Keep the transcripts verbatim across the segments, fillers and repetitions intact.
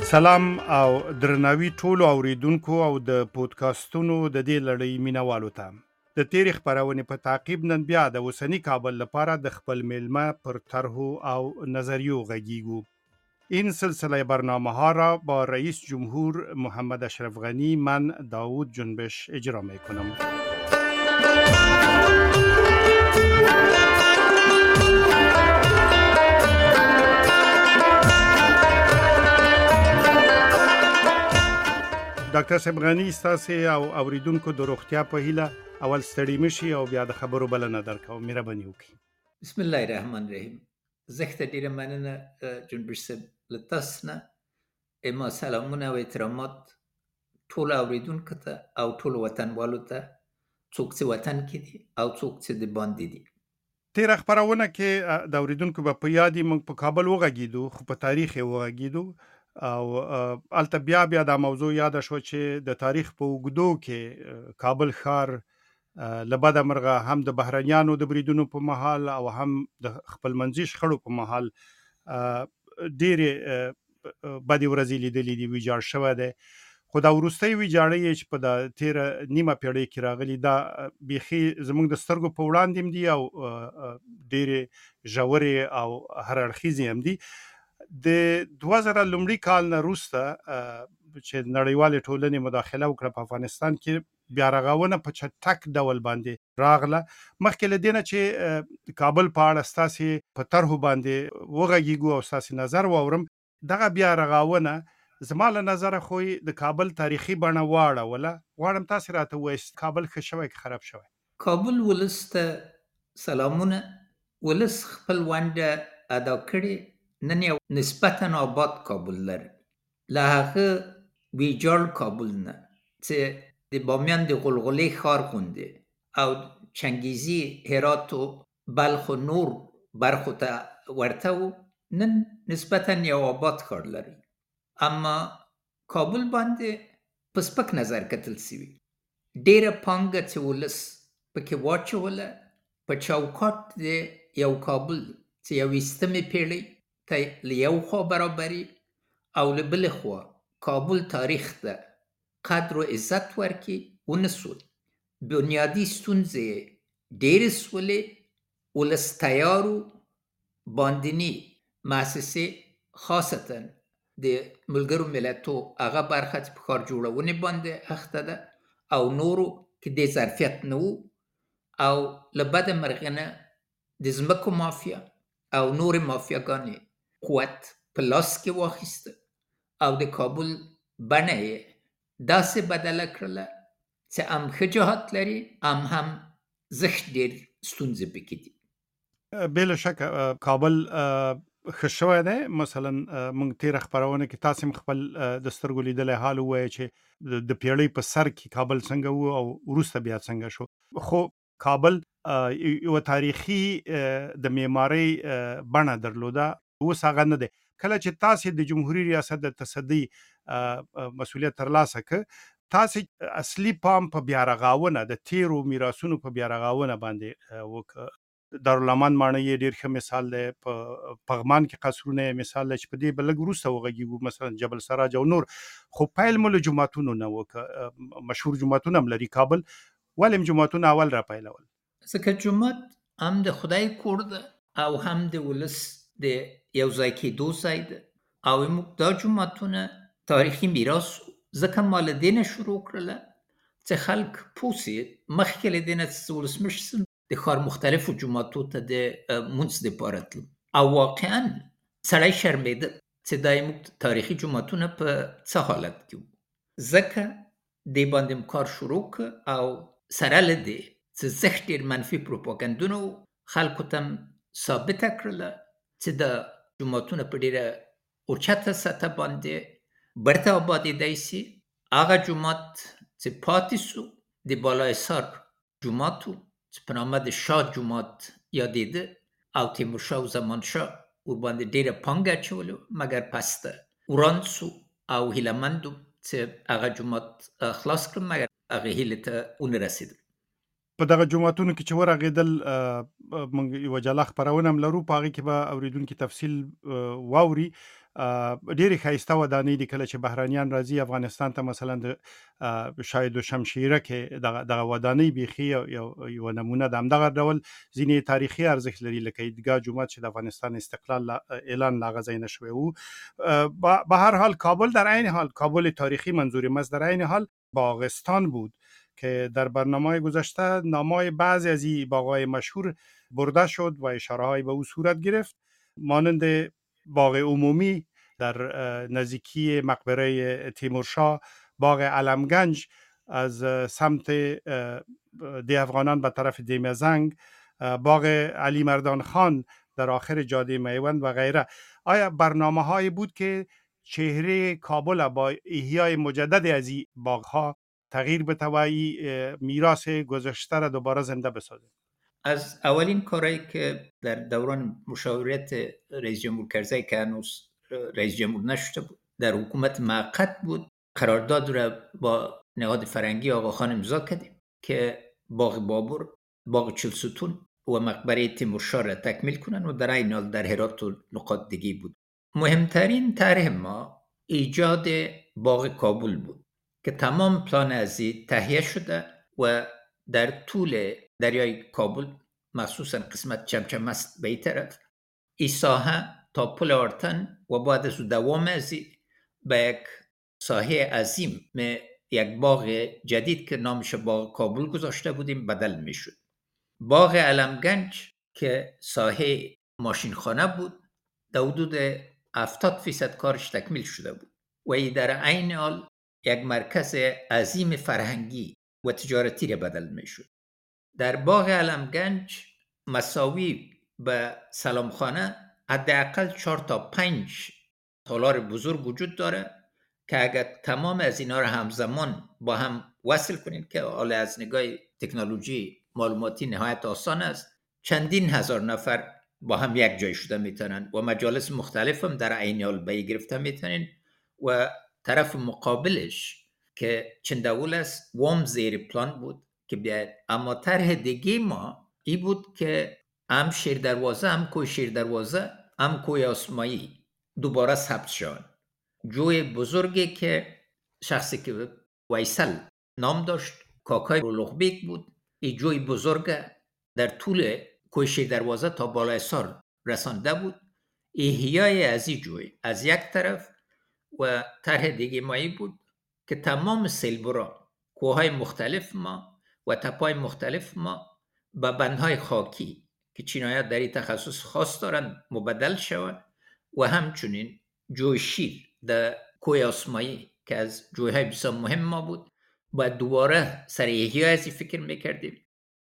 سلام او درناوي ټولو اوریدونکو او د پودکاسټونو د دې لړۍ مینوالو ته. د تیرې خپرونې په تعقیب نن بیا د اوسني کابل لپاره د خپل میلمه پر طرحو او نظریو غږیږو. این سلسله برنامه ها را با رئیس جمهور محمد اشرف غنی من داوود جنبش اجرا می کنم. ډاکټر صاحب غنی ستاسو او اوریدونکو د روغتیا په هیله اول ستړي مشي او بیا د خبرو بلنه درکوم. مهرباني وکړئ. بسم الله الرحمن الرحیم. زخت ډیره مننه جنبش صاحب لتاسنه. اما سلامونه او احترامات ټول اوریدونکو ته او ټول وطنوالو ته، څوک چې وطن کې دي او څوک چې د باندې دي. تیر خبرونه کې د اوریدونکو په یادې موږ په کابل وغږیدو، خو په تاریخ یې وغږیدو او الته بیا بیا دا موضوع یاد شو چې د تاریخ په اوږدو کې کابل ښار لبد مرغه هم د بهرنیانو د بریدونو په محل او هم د خپلمنځي شخړو په محل ډېرې بدې ورځې لیدلې دي، ویجاړ شوی دی. خو دا وروستۍ ویجاړۍ چې په د تیره نیمه پیړۍ کې راغلي، دا بیخي زموږ د سترګو په وړاندې هم دي او ډېرې ژورې او هر اړخیزې هم دي. د دوه زره لومړي کال نه وروسته چې نړیوالې ټولنې مداخله وکړه په افغانستان کې، بیا رغونه په چټک ډول باندې راغله. مخکې له دې نه چې کابل په اړه ستاسې په طرحو باندې وغږیږو او ستاسې نظر واورم، دغه بیا رغونه زما له نظره خو د کابل تاریخي بڼه واړوله. غواړم تاسې راته ووایئ کابل ښه شوی که خراب شوی؟ کابل ولس ته سلامونه. ولس خپل ونډه ادا کړې. نن یو نسبتا آباد کابل لري، له هغه ویجاړ کابل نه چې د بامیان د غلغلې ښار غوندې او چنګیزي، هرات و بلخ و نور برخو ته ورته و، نن نسبتا یو آباد ښار لري. اما کابل باندې په سپک نظر کتل سوي. ډیره پانګه چې ولس پکې واچوله په چوکاټ د یو کابل چې یویشتمې پیړۍ ته له یو خوا برابري او له بلې خوا کابل تاریخ ته قدر و عزت ورکړي ونه سول. بنیادي ستونزې ډېرې سولې. ولس تیارو باندني مؤسسې خاصتا د ملګرو ملتو هغه برخه چې په ښار جوړونې باندې اخته ده او نورو کې د ظرفیت نه و او له بده مرغه نه د ځمکو مافیا او نورې مافیاګانې قوت په لاس کې واخیسته او د کابل بڼه یې داسې بدله کړله چې هم ښه جهات لري، هم هم زښت ډېر ستونزې پکې دي. بلا شک کابل ښه شوی دی. مثلا موږ تیره خپرونه کې تاسې هم خپل د سترګو لیدلی حال ووایه چې د پیړۍ په سر کې کابل څنګه و او وروسته بیا څنګه شو. خو کابل یو تاریخي د معمارۍ بڼه درلوده، اوس هغه نه دی. کله چې تاسې د جمهوریت ریاست د تصدي مسؤلیت ترلاسه کړ، تاسې اصلي پام په بیا رغاونه د تیرو میراثونو په بیا رغاونه باندې وکړ. دارالامان ماڼۍ یې ډېر ښه مثال دی، په پغمان کې قصرونه یې مثال دی چې په دې به لږ وروسته وغږیږو، مثلا جبل سراج او نور. خو پیل مو له جوماتونو نه وکړ. مشهور جوماتونه هم لري کابل، ولې جوماتونه اول را پیلول؟ ځکه جومات هم د خدای کور ده او هم د ولس د یو ځای کېدو ځای ده او موږ دا جوماتونه تاریخي میراث ځکه ما له دې نه شروع کړله چې خلک پوه سي. مخکې له دې نه چې ولسمشر شم د ښار مختلفو جوماتو ته د مونځ دپاره تلم او واقعا سړی شرمېده چې دا موږ تاریخي جوماتونه په څه حالت کې وو. ځکه دې باندې م کار شروع کړ او سره له دې چې زښت ډېر منفي پروپاګندونه وو، خلکو ته ثابته کړله چې د جوماتونه په ډېره اوچته سطح باندې برته آبادېدی سي. هغه جومات چې پاتې سو د بالاحصار جومات و چې په نامه د شاه جومات یادېده او تیمورشاه او زمانشاه ورباندې ډېره پانګه اچولې، مګر پسته وران سو او هیلهمند و چې هغه جومات خلاص کړم، مګر هغه هیلې ته ونه رسېدل. په دغه جوماتونو کې چې ورغېدل موږ یوه جلا خپرونه هم لرو، په هغې کې به اورېدونکي تفصیل واوري. ډېرې ښایسته ودانۍ دي، کله چې بهرانیان راځي افغانستان ته، مثلا د شاهد شمشیره کې دغه دغه ودانۍ بیخي یوه نمونه ده. همدغه ډول ځینې تاریخي ارزښت لري، لکه عیدګاه جومات چې د افغانستان استقلال اعلان له هغه ځای نه شوی و. به هر حال کابل در عین حال کابل تاریخی منظورم است، در عین حال باغستان بود که در برنامه گذشته نامای بعضی از این باغ‌های مشهور برده شد و اشاره‌های به او صورت گرفت، مانند باغ عمومی در نزدیکی مقبره تیمورشاه، باغ علمگنج از سمت ده افغانان به طرف دیمزنگ، باغ علی مردان خان در آخر جاده میوند و غیره. آیا برنامه هایی بود که چهره کابل با احیای مجدد از این باغ‌ها تغییر بده و این میراث گذشته را دوباره زنده بسازه؟ از اولین کارهایی که در دوران مشاورت رئیس جمهور کرزی که هنوز رئیس جمهور نشده بود، در حکومت موقت بود، قرارداد را با نهاد فرنگی آقاخان امضا کردیم که باغ بابور، باغ چلستون و مقبره تیمورشاه را تکمیل کنن و در این حال در هرات و نقاط دیگه بود. مهمترین طرح ما ایجاد باغ کابل بود که تمام پلان ازی تهیه شده و در طول دریای کابل، مخصوصا قسمت چمچمست به این طرف، این ساحه تا پل آرتن و بعد از دوام ازی به یک ساحه عظیم می یک باغ جدید که نامش باغ کابل گذاشته بودیم بدل می شد. باغ علمگنج که ساحه ماشینخانه بود، در حدود هفتاد فیصد کارش تکمیل شده بود و ای در عین حال یک مرکز عظیم فرهنگی و تجارتی را بدل می شد. در باغ علمگنج مساوی به سلامخانه حداقل چهار تا پنج تالار بزرگ وجود داره که اگر تمام از اینا رو همزمان با هم وصل کنید که حالا از نگاه تکنولوژی معلوماتی نهایت آسان است، چندین هزار نفر با هم یک جای شده میتونن و مجالس مختلف هم در عین حال به گرفته میتونن و طرف مقابلش که چنداول است وام زیر پلان بود که بیاید. اما طرح دیگه ما ای بود که هم شیر دروازه، هم کوی شیر دروازه، هم کوی آسمایی دوباره ثبت شد. جوی بزرگی که شخصی که ویسل نام داشت، کاکای رولوخبیک بود، ای جوی بزرگ در طول کوی شیر دروازه تا بالای سر رسانده بود. احیای از این جوی از یک طرف و طرح دیگه مایی بود که تمام سیلبرا، کوههای مختلف ما و تپای مختلف ما به بندهای خاکی که چینایان در این تخصص خاص دارن مبدل شود و همچنین جوی شیر در کوه آسمایی که از جویهای بسیار مهم ما بود و دوباره سر احیای ازی فکر میکردیم.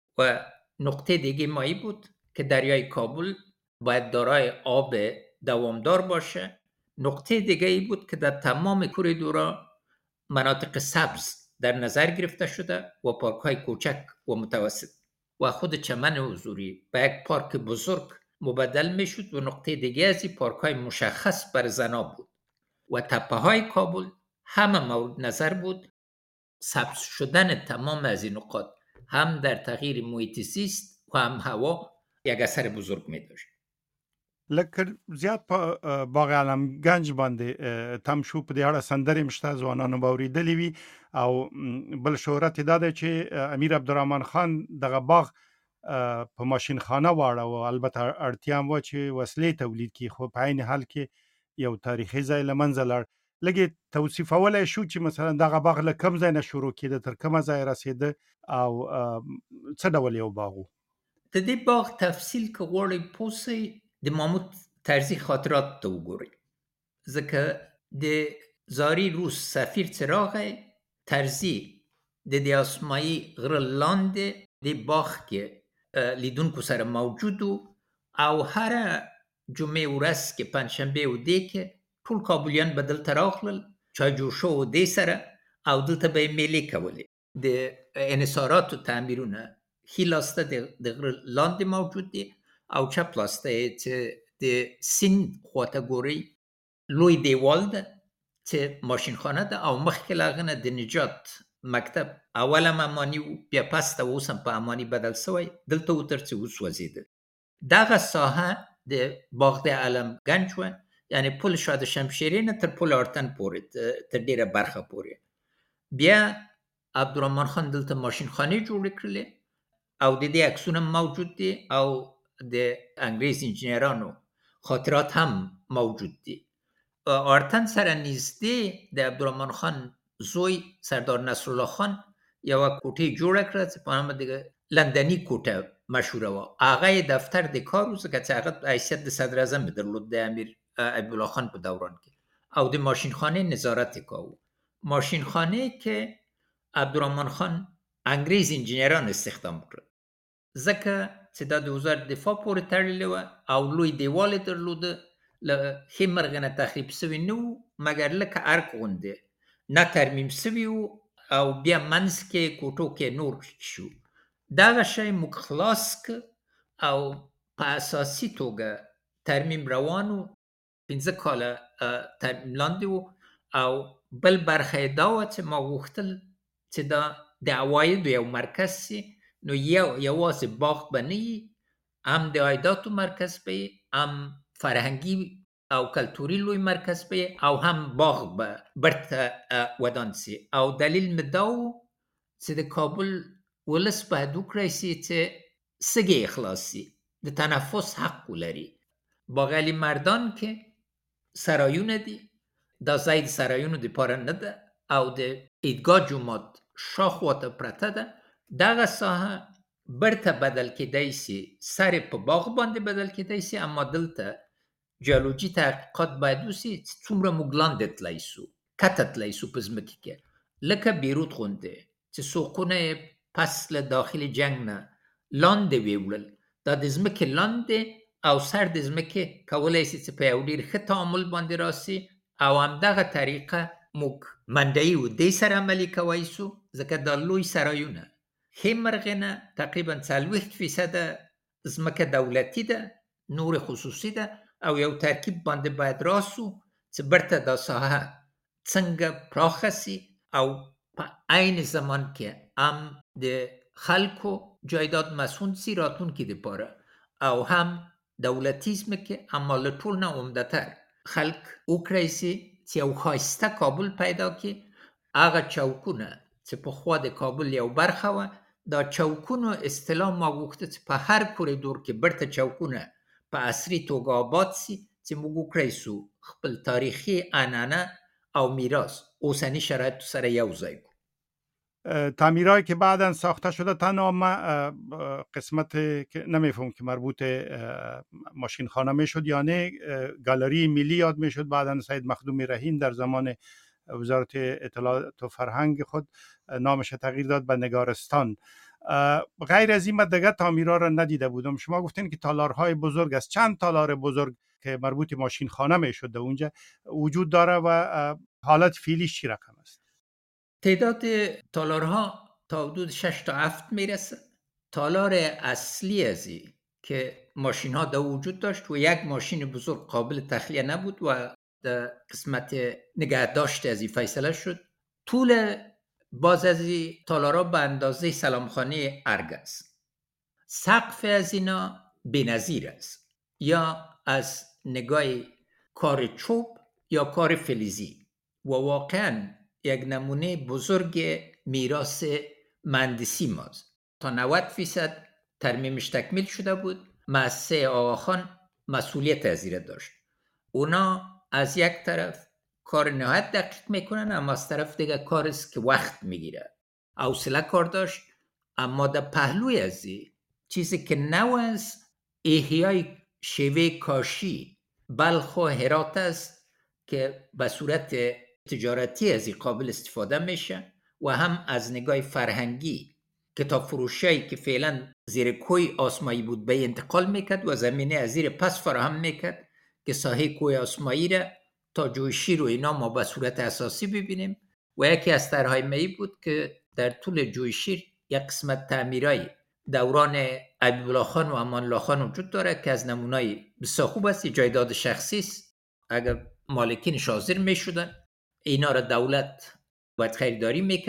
و نقطه دیگه مایی بود که دریای کابل باید دارای آب دوامدار باشه. نقطه دیگه ای بود که در تمام کوریدورا مناطق سبز در نظر گرفته شده و پارک های کوچک و متوسط و خود چمن حضوری به یک پارک بزرگ مبدل می شد و نقطه دیگه از این پارک های مشخص بر زنا بود و تپه های کابل همه مورد نظر بود. سبز شدن تمام از این نقاط هم در تغییر محیط زیست و هم هوا یک اثر بزرگ می داشت. لکه زیات په باغ علمگنج باندې تم شو، په دې اړه سندرې مشته ځوانانو به اورېدلې وي، او بل شهرت دا دی چې امیر عبدالرحمن خان دغه باغ په ماشین خانه واړه و، البته اړتیا هم وه چې وسلې تولید کړي، خو په عین حال کې یو تاریخي ځای له منځه لاړ. لږې توصیفولی شو چې مثلا دغه باغ له کوم ځای نه شروع کېده، تر کومه ځای رسېده او څه ډول یو باغ و؟ د دې باغ تفصیل که غواړئ پوه د محمود طرزي خاطرات ته وګورئ، ځکه د زاری روس سفیر څراغی طرزي د دې آسمایي غره لاندې د باغ کې لیدونکو سره موجود او هر جمعه ورځ کې پنجشنبه و دې کې ټول کابلیان به دلته راغلل، چای جوشه و دې سره او دلته به یې میلې کولې. د انحصارات و تعمیرونه ښي لاسته د غره لاندې موجود دي او چپ لاسته چې د سیند خواته ګورئ لوی دیوال ده چې ماشین خانه ده او مخکې له هغه نه د نجات مکتب اولم امانی و بیا پس ته اوس هم په امانی بدل سوی، دلته و تر چې وسوځېده. دغه ساحه د باغ د علم گنج و، یعنی پل شاد شمشیری نه تر پل آرتن پورې، تر ډیره برخه پورې. بیا عبدالرحمن خان دلته ماشین خانه جوړ کړلې او د دې عکسونه موجود دي او د انګریز انجینرانو خاطرات هم موجود دي. آرتن سره نږدې د عبدالرحمن خان زوی سردار نصرالله خان یو کوټه جوړ کړه چې په نامه د لندنی کوټه مشهوره و. هغه دفتر د کار وسه چې هغه حیثیت د صدر اعظم درلود د امیر حبیب الله خان په دوران کې، او د ماشین خانه نظارت کاوه. ماشین خانه که عبدالرحمن خان انګریز انجینران استخدام کړ، ځکه چې دا د وزارت دفاع پورې تړلې و او لوی دیوال درلوده، له ښې مرغه نه تخریب سوی نه و، مګر لکه ارک غوندې نه ترمیم سوی و او بیا منځ کې کوټو کې نور شو. دغه شی موږ خلاص که او په اساسي توګه ترمیم روانو، پنځه کاله ترمیم لاندې و. او بل برخه دا و چې ما غوښتل چې دا د عوایدو یو مرکز سي، نو یو یوازې باغ به نه وي، هم د عایداتو مرکز به وي، هم فرهنګي او کلتوري لوی مرکز به او هم باغ به برته ودان سي. او دلیل مې دا و چې د کابل ولس باید وکړی سي چې سږي اخلاص سي، د تنفس حق ولري. باغ علی مردان کې سرایونه دي، دا ځای د سرایونو دپاره نه ده او د عیدګاه جومات شاخواته پرته ده. دغه ساحه برته بدل کېدی سي، سر په باغ باندې بدل کېدی سي، اما دلته جیولوژي تحقیقات باید وسي چې څومره موږ لاندې تللی سو، کته تللی سو په ځمکې کې، لکه بیروت غوندې چې سوقونه پس له داخل جنگ نه لاندې ویوړل. دا د ځمکې لاندې او سر د ځمکې کولی سي چې په یو ډېر ښه تعامل باندې راسي، او همدغه طریقه موږ منډعي و دې سره عملي کوی سو، ځکه دا لوی سرایونه ښې مرغې نه تقریبا څلوېښت فیصده ځمکه دولتي ده، نور خصوصي ده، او یو ترکیب باندې باید راسو چې برته دا ساحه څنګه پراخه سي او په عین زمان کې هم د خلکو جایداد مسون سي راتلونکي دپاره، او هم دولتي ځمکې، اما له ټول نه عمده‌تر خلک وکړی سي چې یو ښایسته کابل پیدا کړي. هغه چوکونه چې پخوا د کابل یو برخه وه، دا چوکونو اصطلاح ما غوښته چې په هر کوریدور کې برته چوکونه په عصري توګه آباد سي چې موږ وکړی سو خپل تاریخي عنعنه او میراث اوسنی شرایطو سره یو ځای کړو. تعمیرهایی که بعداً ساخته شده تنها قسمت که نمیفهم که مربوط ماشین خانه میشد یا نه، گالری ملی یاد میشد. بعداً سید مخدوم رهین در زمان وزارت اطلاعات و فرهنگ خود نامش تغییر داد به نگارستان. غیر از این دیگه تعمیرها را ندیده بودم. شما گفتین که تالارهای بزرگ است. چند تالار بزرگ که مربوط ماشین خانه میشد اونجا وجود داره و حالت فعلیش چی رقم است؟ تعداد تالارها تا حدود شش تا هفت میرسه. تالار اصلی ازی که ماشین ها دا وجود داشت و یک ماشین بزرگ قابل تخلیه نبود و در قسمت نگهداشت ازی فیصله شد. طول باز ازی تالارها به اندازه سلامخانه ارگ است. سقف از اینا بی‌نظیر است، یا از نگاه کار چوب یا کار فلزی، و واقعاً یک نمونه بزرگ میراث مهندسی ماست. تا نود فیصد ترمیمش تکمیل شده بود. مؤسسه آقاخان مسئولیت ازیره داشت. اونا از یک طرف کار نهایت دقیق میکنن، اما از طرف دیگه کار است که وقت میگیره. حوصله کار داشت، اما در پهلوی ازی چیزی که نو است احیای شیوه کاشی بلخ و هرات است که به صورت تجارتی ازی قابل استفاده میشه، و هم از نگاه فرهنگی کتاب فروشی که فعلا زیر کوی آسمایی بود به انتقال میکرد و زمینه از زیر پس فراهم میکرد که ساحه کوی آسمایی را تا جویشیر و اینا ما به صورت اساسی ببینیم. و یکی از طرحهای می بود که در طول جویشیر یک قسمت تعمیرایی دوران حبیب الله خان و امان الله خان وجود داره که از نمونه‌ای بسیار خوب است. جایداد شخصی است، اگر مالکینش حاضر میشدن اینا را دولت باید خریداری میکرد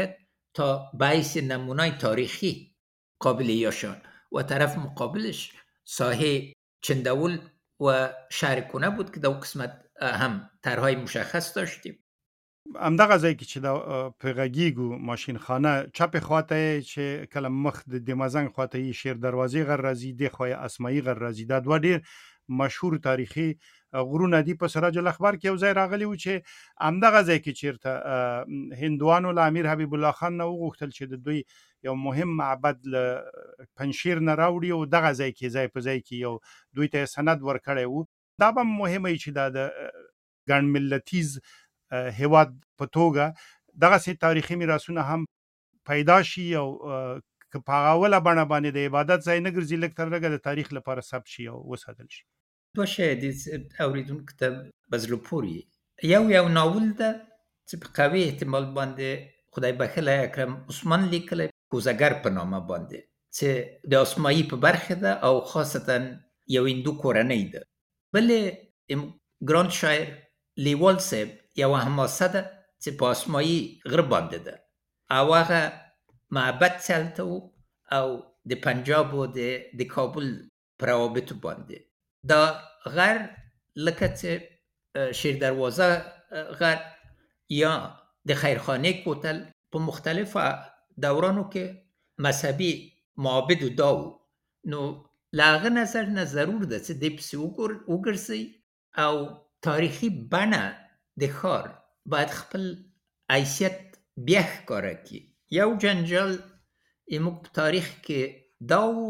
تا بحث نمونای تاریخی قابل یاشان و طرف مقابلش ساحه چندول و شهر کنه بود که در قسمت هم طرحهای مشخص داشتیم. همدغه ځای کې چې د په غږیږو ماشین خانه چپ خواته چې کله مخ د دمازنګ خواته یې شیر دروازې غر راځي د خوای اسماعی غر راځي دا دوه ډیر مشهور تاریخي غرونه دي. په سراج الاخبار کې یو ځای راغلی و چې همدغه ځای کې چیرته هندوانو له امیر حبیب الله خان نه وغوښتل چې د دوی یو مهم معبد له پنشیر نه راوړي او دغه ځای کې ځای په ځای کې یو دوی ته سند ورکړی وو. دا به مهمه چې دا د ګڼ ملتیز هیواد په توګه دغه سي تاریخي میراثونه هم پیدا شي او که په اوله بڼه باندې د عبادت ځای نه ګرځي لکه تر لږه د تاریخ لپاره ثبت شي او وساتل شي. دوه شی دي اوریدونکو ته بزلو پوری یو یو ناول ده چې په قوي احتمال باندې خدای بخښلی اکرم عثمان لیکلی کوزګر په نامه باندې چې د اسماعی په برخه ده او خاصتا یو هندو کورنۍ ده. بلې ګراند شاعر لیوال صاحب یو حماسه ده چې په اسماعی غر باندې ده او هغه معبد چلته او د پنجاب او د کابل پر روابطو باندې دا غر لکه چې شیر دروازه غر یا د خیرخانه کوتل په مختلف دورانو کې مذهبي معابد داو. نو لاغه نظر نه ضرور ده چې د پسې وګرځي او تاریخي بڼه د ښار باید خپل حیثیت بیا ښکاره کړي. یو جنجال زموږ په تاریخ کې دا و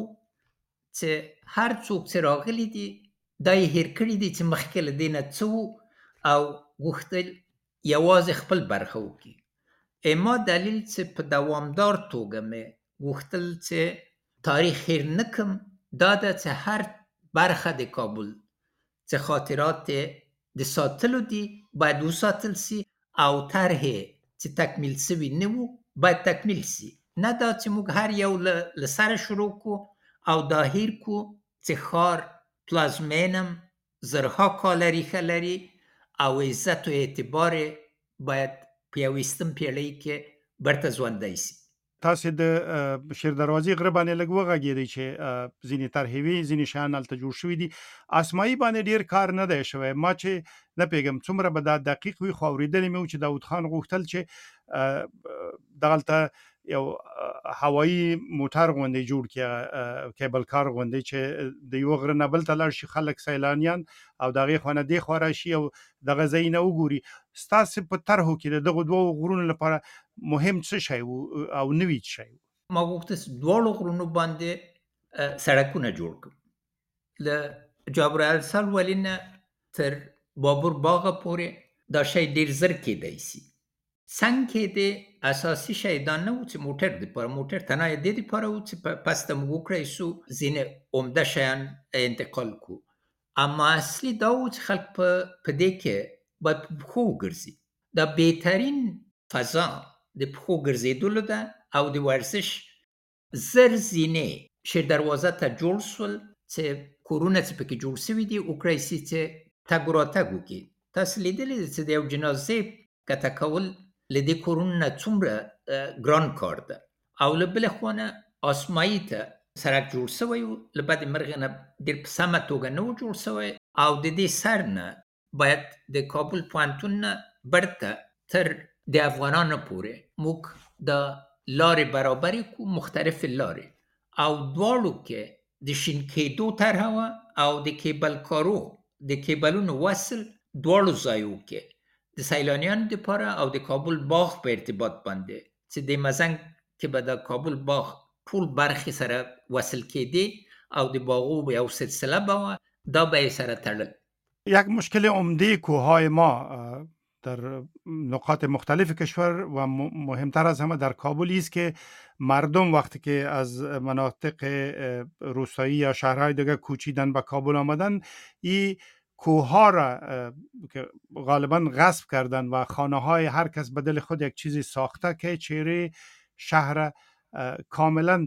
چې هر څوک چې راغلي دي دا یې هېر کړي دي چې مخکې له دې نه څه او غوښتل یوازې خپل برخه وکړي. اما دلیل چې په دوامدار توګه مې غوښتل چې تاریخ هېر نه کړم دا ده چې هر برخه د کابل چې خاطرات د ساتلو دي باید وساتل سي او طرحې چې تکمیل سوي نه وو باید تکمیل سي. نه دا چې موږ هر یو له سره شروع کو او دا هیر کو چې ښار پلازمینم زرها کاله ریښه لري او عزت و اعتبار باید په یویستم پیړۍ کې برته ژوندی سي. تاسو د شیر دروازې غره باندې لږ وغږېدئ چې ځینې طرحې وي ځینې شیان هلته جوړ شوي دي. اسماعي باندې ډېر کار نه دی شوی. ما چې نه پوهېږم څومره به دا دقیق وي خو اورېدلی مې و چې داود خان غوښتل چې دغلته یو هوایي موټر غوندې جوړ کړي کیبل کار غوندې چې د یو غره نه بل ته لاړ شي خلک سیلانیان او د هغې خوا نه دې خوا راشي او دغه ځایونه وګوري. ستاسې په طرحو کې د دغو دوو غرونو لپاره مهم څه شی و او نوي څه شی و؟ ما غوښته دواړو غرونو باندې سړکونه جوړ کړم. له جابر السل ولي نه تر بابور باغه پورې دا شی ډېر زر کېدی سي. څنګ کې د اساسي شی دا نه و چې موټر دپاره موټر تنها یې دې دپاره و چې پس ته موږ وکړی سو ځینې عمده شیان انتقال کو. اما اصلي دا و چې خلک په دې کې باید په پښو وګرځي. دا بهترین فضا د پښو ګرځېدلو ده او د ورزش زر زینې شیر دروازه ته جوړ سول چې کورونه چې پکې جوړ سوي دي وکړی سي چې تګ راتګ وکړي. تاسو لیدلي چې د یو جنازې کته کول له دې کورونو نه څومره ګران کار ده او له بلې خوا نه اسماعي ته سړک جوړ سوی و له بدې مرغې نه ډېر په سمه توګه نه و جوړ سوی او د دې سر نه باید د کابل پوهنتون نه برته تر د افغانانو پورې موږ د لارې برابرې کو مختلف لارې او دواړو کې د شین کېدو طرحه وه او د کیبل کارو د کیبلونو وصل دواړو ځایو کې د سیلانیانو دپاره او د کابل باغ په ارتباط باندې چې د مزنګ کې به د کابل باغ ټول برخې سره وصل کېدې او د باغو یو سلسله به وه دا به یې سره تړل. یک مشکل عمده کوههای ما در نقاط مختلف کشور و مهمتر از همه در کابل است که مردم وقتی که از مناطق روستایی یا شهرهای دیگه کوچیدن به کابل آمدن این کوهها را که غالبا غصب کردن و خانه های هر کس به دل خود یک چیزی ساخته که چهره شهر کاملا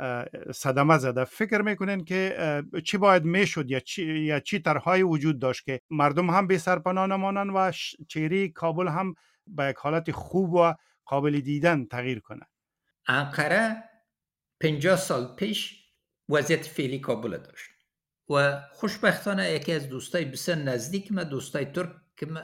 صدمه زده. فکر میکنین که چی باید میشد یا چی یا چی طرحهای وجود داشت که مردم هم بی سرپناه نمانند و چهره کابل هم به یک حالت خوب و قابل دیدن تغییر کنه؟ انقره پنجاه سال پیش وضعیت فعلی کابل داشت و خوشبختانه یکی از دوستای بسیار نزدیک من، دوستای ترک که من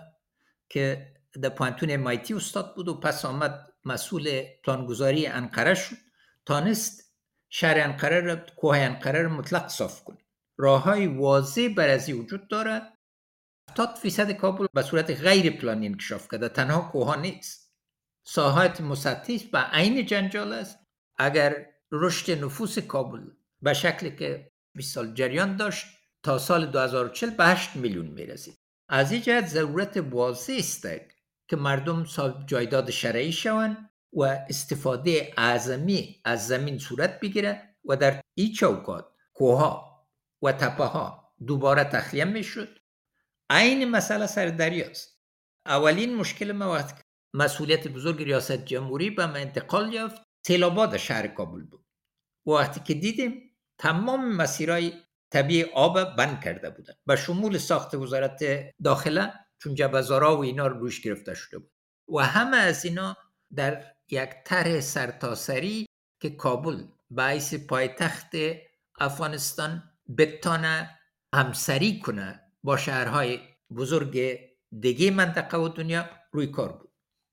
که در پانتون امایتی استاد بود و پس آمد مسئول پلانگذاری انقره شد، تانست شهر انقره را، کوه انقره را مطلق صاف کنه. راههای واضح بر از وجود داره. هفتاد فیصد کابل به صورت غیر پلانی انکشاف کرده، تنها کوه نیست، ساحات مسطحی و عین جنجال است. اگر رشد نفوس کابل به شکلی که بیست سال جریان داشت تا سال دو هزار و چهل به هشت میلیون میرسید. از این جهت ضرورت واضح است که مردم صاحب جایداد شرعی شوند و استفاده اعظمی از زمین صورت بگیره و در این چوکات کوها و تپه ها دوباره تخلیه میشد. عین مسئله سر دریاست. اولین مشکل ما وقت مسئولیت بزرگ ریاست جمهوری به من انتقال یافت، سیلابات شهر کابل بود. وقتی که دیدیم تمام مسیرهای طبیعی آب بند کرده بودن، به شمول ساخت وزارت داخله، چون جبه‌زارا و اینا رو روش گرفته شده بود و همه از اینا در یک طرح سرتاسری که کابل به حیث پایتخت افغانستان بتانه همسری کنه با شهرهای بزرگ دیگه منطقه و دنیا روی کار بود.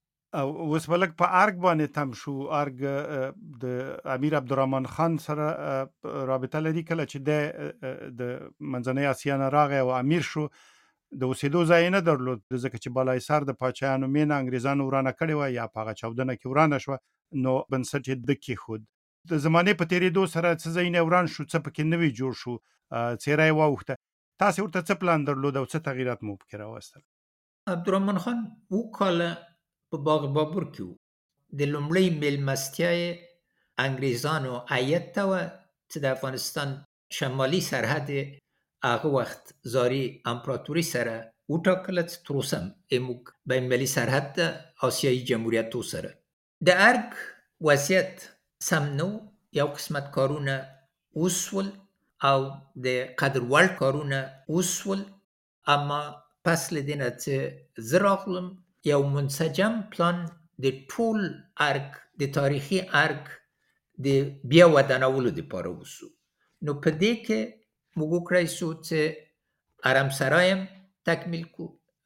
او اوس بلک په ارګ باندې تم شو. ارګ اه، د امیر عبدالرحمن خان سره اه، رابطه لري. کله چې د اه، د منځنۍ اسیا نه راغی او امیر شو، د اوسېدو ځای نه درلود، ځکه چې بالاحصار د پاچایانو مینه انګریزانو ورانه کړې وه یا په هغه چاودنه کې ورانه شوه، نو بنسټ یې د کېښود. د زمانې په تېرېدو سره څه ځایونه وران شو، څه پکې نوی جوړ شو، اه، څېره یې واوښته. تاسې ورته څه پلان درلود او څه تغییرات مو پکې راوستل؟ عبدالرحمن خان او کال په باغ بابر کې و. د لومړۍ میلمستیای انګریزانو هیات ته وه چې د افغانستان شمالي سرحد هغه وخت زاری امپراتوري سره وټاکله، چې تر اوسه هم موږ بین المللي سرحد د آسیایي جمهوریتو سره. د ارګ وضعیت سم نه و. یو قسمت کارونه وسول او د قدر وړ کارونه وسول، اما پس له دې نه چې زه راغلم یو منسجم پلان د ټول ارګ د تاریخي ارګ د بیا ودانولو دپاره وسو. نو په دې کې موږ وکړی سو چې حرمسرای هم تکمیل کو،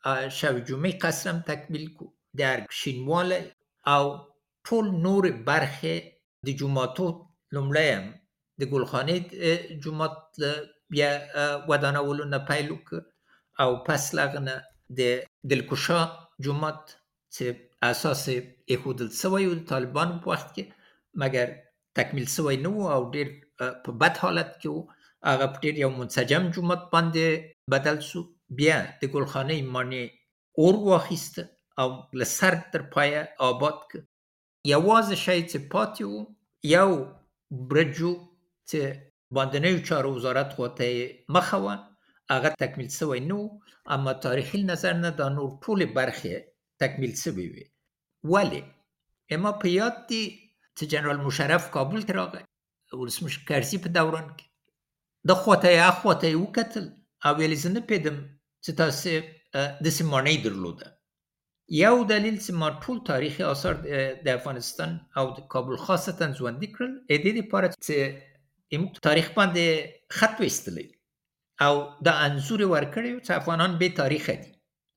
شب جمعې قصر هم تکمیل کو، د ارګ شینوالی او ټول نور برخې د جوماتو لومړی هم د ګلخانې جومات بیا ودانولو نه پیل وکړ او پس له هغه نه د دلکشا جومات چې اساس ایښودل سوی و د طالبانو په وخت کې، مګر تکمیل سوی نه و او ډېر په بد حالت کې و. هغه په ډېر یو منسجم جومات باندې بدل سو. بیا د ګلخانې ماڼۍ اور واخیسته او له سر تر پایه آباد کړ. یوازې شی چې پاتې و یو برج و چې باندنیو چارو وزارت خواته یې مخه وه، هغه تکمیل سوی نه و، اما تاریخي نظر نه دا نور ټولې برخې تکمیل سوی وي. ولې اما په یاد دی چې جنرال مشرف کابل ته راغی، ولسمشر کرزي په دوران کې د خواته یې اخواته یې وکتل او ویل زه نه پوهېدم چې تاسې داسې ماڼۍ درلوده. یو دلیل چې ما ټول تاریخي آثار د افغانستان او د کابل خاصتا ژوندي کړل، د دې دپاره چې موږ تاریخ باندې خط ویستلی او دا انځور یې ورکړی چې افغانان بې تاریخه دي.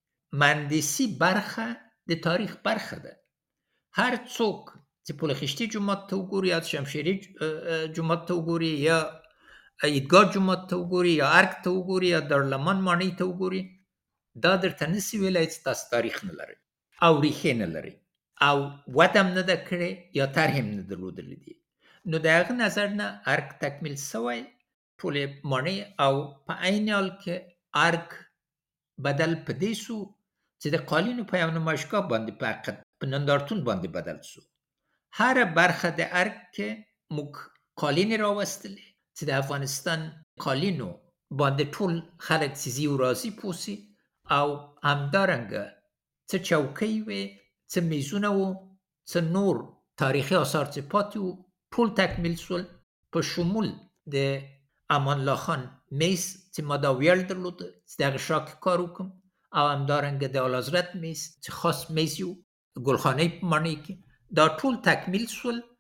مهندسي برخه د تاریخ برخه ده. هر څوک چې پل خشتي جومات ته وګوري یا شمشیري جومات ته وګوري یا عیدګاه جومات ته وګوري یا ارګ ته وګوري یا دارالمان ماڼۍ ته وګوري، دا درته نسي ویلی چې تاسو تاریخ نه لرئ او ریښې نه لرئ او وده هم نه ده کړې یا طرح هم نه درلودلې دي. نو د هغه نظر نه ارګ تکمیل سوی، ټولې ماڼۍ، او په عین حال کې ارګ بدل په دې سو چې د قالینو په یو نمایشګاه باندې په حقیقت په نندارتون باندې بدل سو. هر برخه د ارګ کې موږ قالینې راوستلې چې د افغانستان قالینو باندې ټول خلک سیزي و رازي پوسی او همدارنګه څه چوکۍ وې، څه میزونه و، څه نور تاریخي آثار چې پاتې و ټول تکمیل سول، په شمول د امان الله خان میز چې ما دا ویاړ درلوده چې د هغه شا کې کار وکړم، او همدارنګه د اعلیحضرت میز چې خاص میز و ګلخانې په ماڼۍ کې، دا ټول تکمیل سول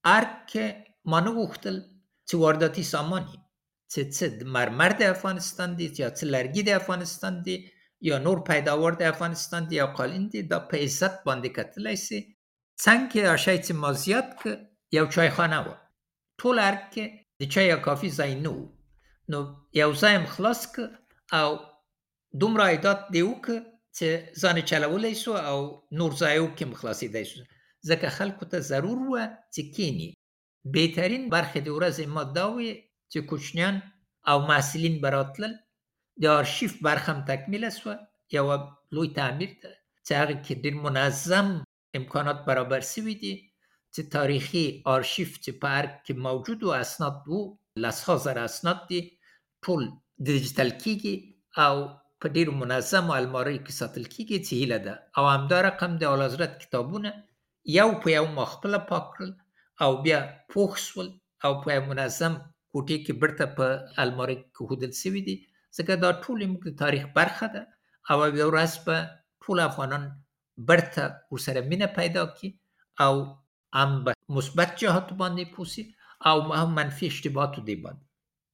ارګ کې ما نه غوښتل چې وارداتي ساماني چې څه د مرمر د افغانستان دي یا څه لرګي د افغانستان دي یا نور پیداوار د افغانستان دي یا قالین دي دا په عزت باندې کتلی سي څنګه یو شی چې ما زیات که یو چایخانه وه ټول ارګ کې د چای یا کافي ځای نه و نو یو ځای هم خلاص که او دومره عایدات دی وکړه چې ځان چلولی سو او نور ځایو کې هم خلاصېدی سو ځکه خلکو ته ضرور وه چې کینی بهترین برخې د ورځې ما دا وې چې کوچنیان او محصلین به راتلل د آرشیف برخه هم تکمیله سوه یوه لوی تعمیر ده چې هغې کې ډېر منظم امکانات برابر سوي دي چې تاریخي آرشیف چې په ارګ کې موجود و اسناد و لسها زره اسناد دي ټول ډیجیټل کیږي او په ډېر منظم او المارۍ کې ساتل کیږي چې هیله ده او همدا رقم د اعلیحضرت کتابونه یو په یو ما خپله پاک کړل او بیا پوښ سول او په منظم کوټې کې بیرته په المارۍ کې کېښودل سوي دي ځکه دا ټول زموږ د تاریخ برخه ده او یوه ورځ به ټول افغانان بیرته ورسره مینه پیدا کړي او هم به مثبت جهات باندې پوسي او هم منفی اشتباهات دی باندې.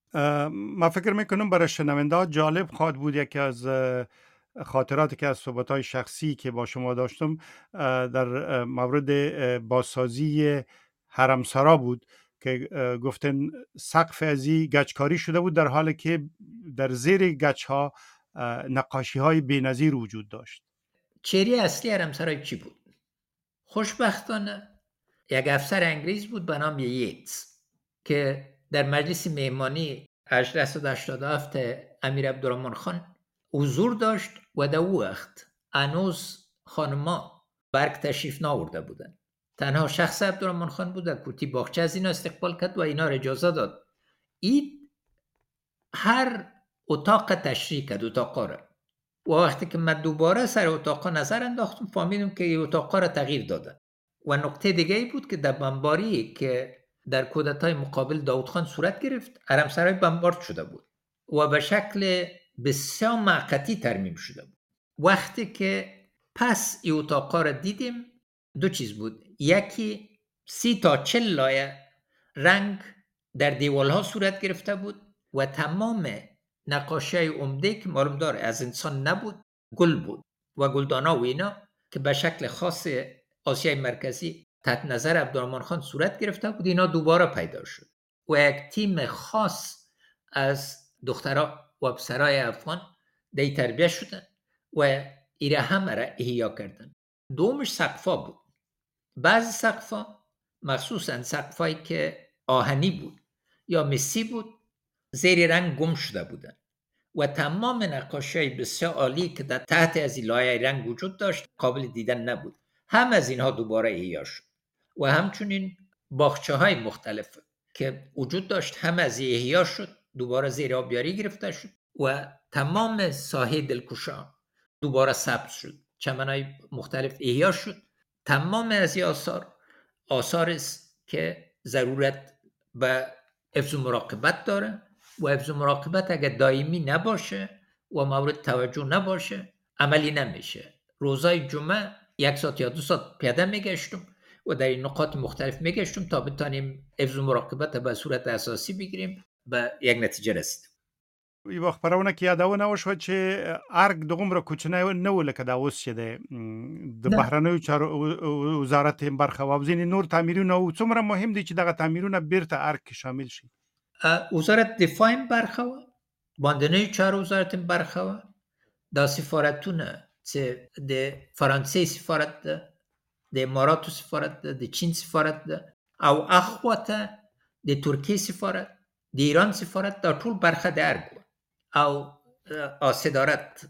ما فکر میکنم برای شنونده جالب خواهد بود. یکی از خاطراتی که از صحبت‌های شخصی که با شما داشتم در مورد بازسازی حرمسرا بود که گفتن سقف ازی گچکاری شده بود در حالی که در زیر گچها نقاشی های بی‌نظیر وجود داشت. چهره اصلی حرمسرا چی بود؟ خوشبختانه یک افسر انگلیس بود به نام ییتس که در مجلس مهمانی هجده هشتاد و هفت امیر عبدالرحمن خان حضور داشت و در او وقت هنوز خانما برگ تشریف ناورده بودن. تنها شخص عبدالرحمن خان بود در کوتی باغچه از اینا استقبال کرد و اینا را اجازه داد. این هر اتاق تشریح کرد اتاقا را و وقتی که من دوباره سر اتاقا نظر انداختم فهمیدم که این اتاقا را تغییر دادن. و نکته دیگه ای بود که در بمباری که در کودتای مقابل داود خان صورت گرفت حرمسرای بمبارد شده بود و به شکل بسیار معقتی ترمیم شده بود. وقتی که پس این اتاقا را دیدیم دو چیز بود. یکی سی تا چل لایه رنگ در دیوالها صورت گرفته بود و تمام نقاشی عمده که معلوم داره از انسان نبود گل بود و گلدانا و اینا که به شکل خاص آسیای مرکزی تحت نظر عبدالرحمن خان صورت گرفته بود اینا دوباره پیدا شد و یک تیم خاص از دخترها و پسرای افغان دی تربیه شدن و ایره همه را احیا کردن. دومش سقفا بود. بعض سقفا مخصوصا سقفایی که آهنی بود یا مسی بود زیر رنگ گم شده بودن و تمام نقاشی بسیار عالی که در تحت از این لایه رنگ وجود داشت قابل دیدن نبود. هم از اینها دوباره احیا شد و همچنین باغچه های مختلف که وجود داشت هم از این احیا شد دوباره زیر آبیاری گرفته شد و تمام ساحه دلکشا دوباره سبز شد. چمنهای مختلف احیا شد. تمام از این آثار آثار است که ضرورت به حفظ و مراقبت داره و حفظ و مراقبت اگر دائمی نباشه و مورد توجه نباشه عملی نمیشه. روزای جمعه یک ساعت یا دو ساعت پیاده میگشتم و در این نقاط مختلف میگشتم تا بتانیم حفظ و مراقبت به صورت اساسی بگیریم به یک نتیجه رسیدیم. یو خبرونه کې یادونه وشوه چې ارګ دغومره کوچنی نه و لکه دا اوس چې د بهرنیو چارو وزارت برخه و ځینې نور تعمیرونه او څومره مهم دي چې دغه تعمیرونه بیرته ارګ کې شامل شي. وزارت دفاع برخه و باندنیو چارو وزارت برخه و دا سفارتونه چې د فرانسې سفارت ده د اماراتو سفارت ده د چین سفارت ده او اخواته د ترکیه سفارت د ایران سفارت دا ټول برخه د ارګ او صدارت